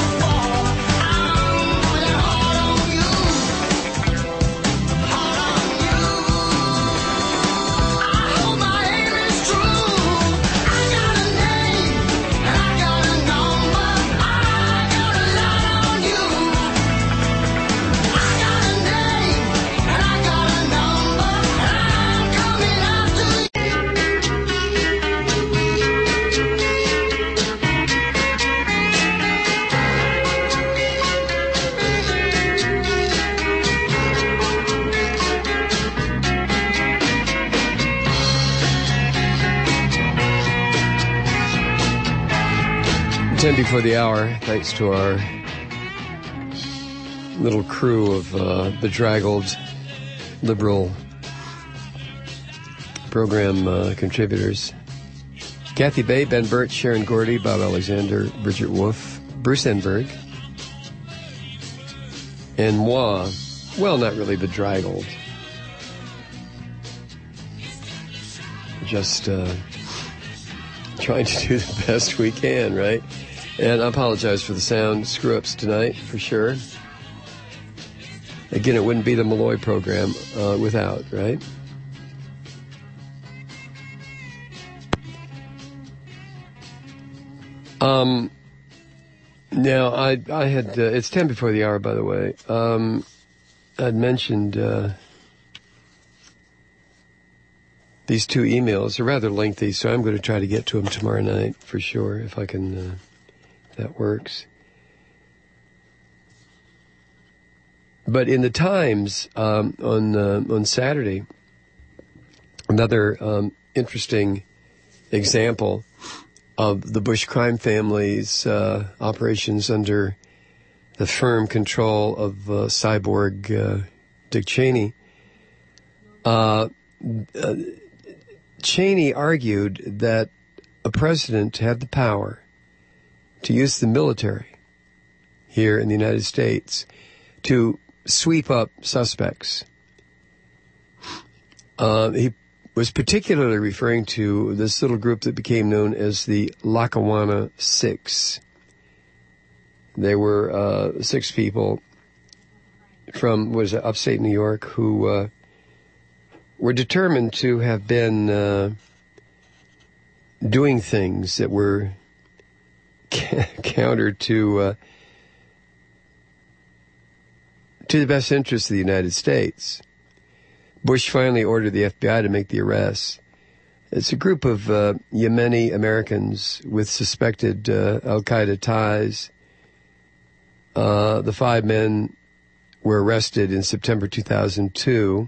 ten before the hour, thanks to our little crew of uh, bedraggled liberal program uh, contributors. Kathy Bay, Ben Burt, Sharon Gordy, Bob Alexander, Bridget Wolf, Bruce Enberg, and moi. Well, not really bedraggled. Just uh, trying to do the best we can, right? And I apologize for the sound screw-ups tonight, for sure. Again, it wouldn't be the Malloy program uh, without, right? Um, now, I I had, uh, it's ten before the hour, by the way. Um, I'd mentioned uh, these two emails are rather lengthy, so I'm going to try to get to them tomorrow night for sure, if I can, uh, if that works. But in the Times um, on uh, on Saturday, another um, interesting example of the Bush crime family's uh, operations under the firm control of uh, cyborg uh, Dick Cheney. Uh, uh, Cheney argued that a president had the power to use the military here in the United States to sweep up suspects. Uh, he was particularly referring to this little group that became known as the Lackawanna Six. They were uh, six people from, what is it, upstate New York, who uh, were determined to have been uh, doing things that were counter to uh, to the best interests of the United States. Bush finally ordered the F B I to make the arrests. It's a group of uh, Yemeni Americans with suspected uh, al-Qaeda ties. Uh, the five men were arrested in September two thousand two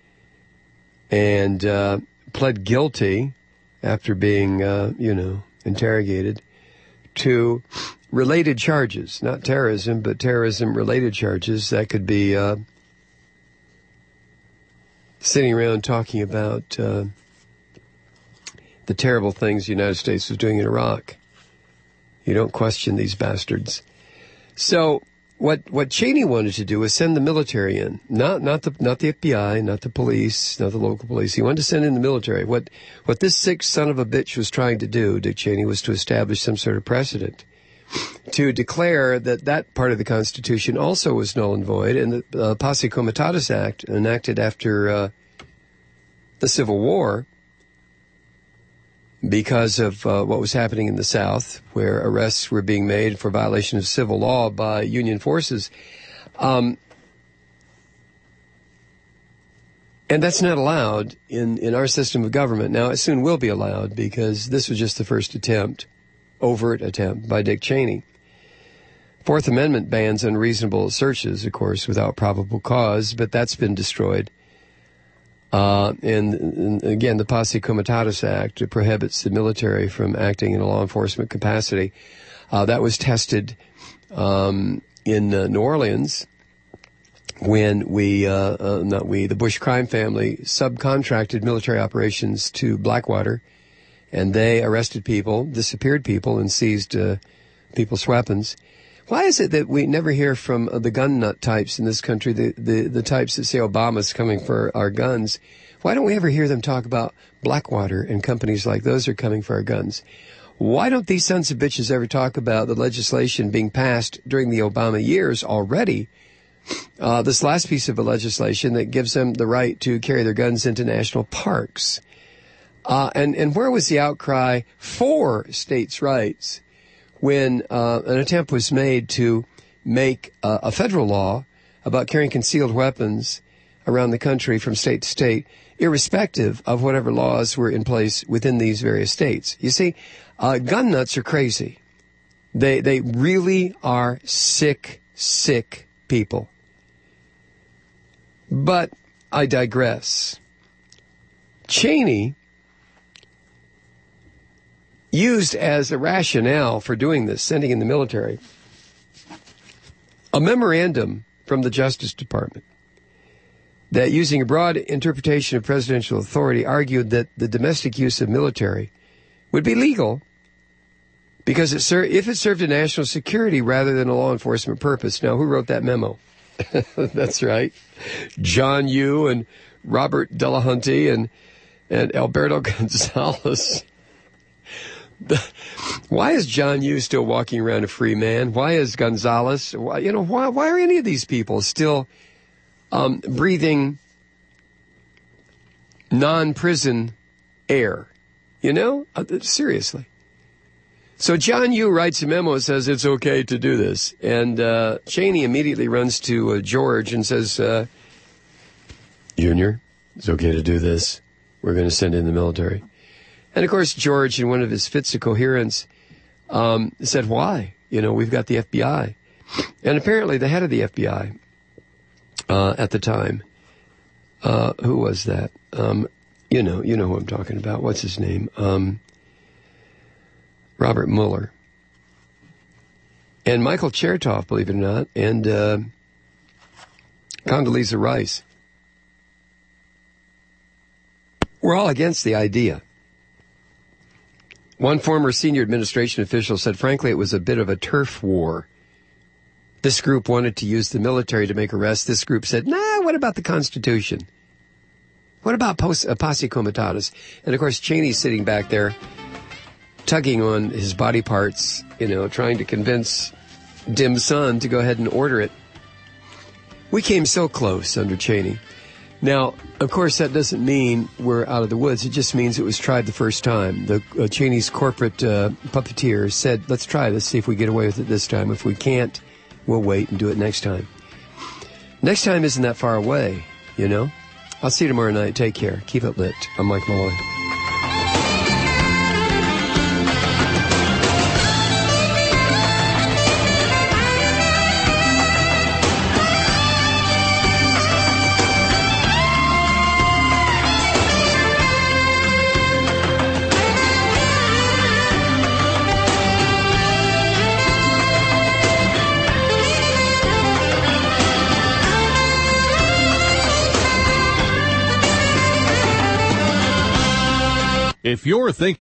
and uh, pled guilty after being, uh, you know, interrogated to related charges, not terrorism, but terrorism-related charges. That could be uh, sitting around talking about uh, the terrible things the United States was doing in Iraq. You don't question these bastards. So what what Cheney wanted to do was send the military in, not not the not the F B I, not the police, not the local police. He wanted to send in the military. What what this sick son of a bitch was trying to do, Dick Cheney, was to establish some sort of precedent, to declare that that part of the Constitution also was null and void, and the uh, Posse Comitatus Act, enacted after uh, the Civil War, because of uh, what was happening in the South, where arrests were being made for violation of civil law by Union forces. Um, and that's not allowed in, in our system of government. Now, it soon will be allowed, because this was just the first attempt, overt attempt, by Dick Cheney. Fourth Amendment bans unreasonable searches, of course, without probable cause, but that's been destroyed. Uh, and, and again, the Posse Comitatus Act prohibits the military from acting in a law enforcement capacity. Uh, that was tested um, in uh, New Orleans when we, uh, uh, not we, the Bush crime family subcontracted military operations to Blackwater, and they arrested people, disappeared people, and seized uh, people's weapons. Why is it that we never hear from uh, the gun nut types in this country, the, the, the types that say Obama's coming for our guns? Why don't we ever hear them talk about Blackwater and companies like those are coming for our guns? Why don't these sons of bitches ever talk about the legislation being passed during the Obama years already? Uh, this last piece of legislation that gives them the right to carry their guns into national parks. Uh, and, and where was the outcry for states' rights when uh, an attempt was made to make uh, a federal law about carrying concealed weapons around the country from state to state, irrespective of whatever laws were in place within these various states? You see, uh, gun nuts are crazy. They they really are sick, sick people. But I digress. Cheney used as a rationale for doing this, sending in the military, a memorandum from the Justice Department that, using a broad interpretation of presidential authority, argued that the domestic use of military would be legal because it ser- if it served a national security rather than a law enforcement purpose. Now, who wrote that memo? That's right. John Yoo and Robert Delahunty and, and Alberto Gonzalez. Why is John Yoo still walking around a free man? Why is Gonzalez, why, you know, why, why are any of these people still um, breathing non-prison air? You know, uh, seriously. So John Yoo writes a memo that says it's okay to do this. And uh, Cheney immediately runs to uh, George and says, uh, Junior, it's okay to do this. We're going to send in the military. And, of course, George, in one of his fits of coherence, um, said, why? You know, we've got the F B I. And apparently the head of the F B I uh, at the time, uh, who was that? Um, you know, you know who I'm talking about. What's his name? Um, Robert Mueller. And Michael Chertoff, believe it or not, and uh, Condoleezza Rice were all against the idea. One former senior administration official said, frankly, it was a bit of a turf war. This group wanted to use the military to make arrests. This group said, nah, what about the Constitution? What about post, uh, posse comitatus? And, of course, Cheney's sitting back there, tugging on his body parts, you know, trying to convince Dim Sun to go ahead and order it. We came so close under Cheney. Now, of course, that doesn't mean we're out of the woods. It just means it was tried the first time. The uh, Cheney's corporate uh, puppeteer said, let's try this, see if we get away with it this time. If we can't, we'll wait and do it next time. Next time isn't that far away, you know? I'll see you tomorrow night. Take care. Keep it lit. I'm Mike Malloy. If you're thinking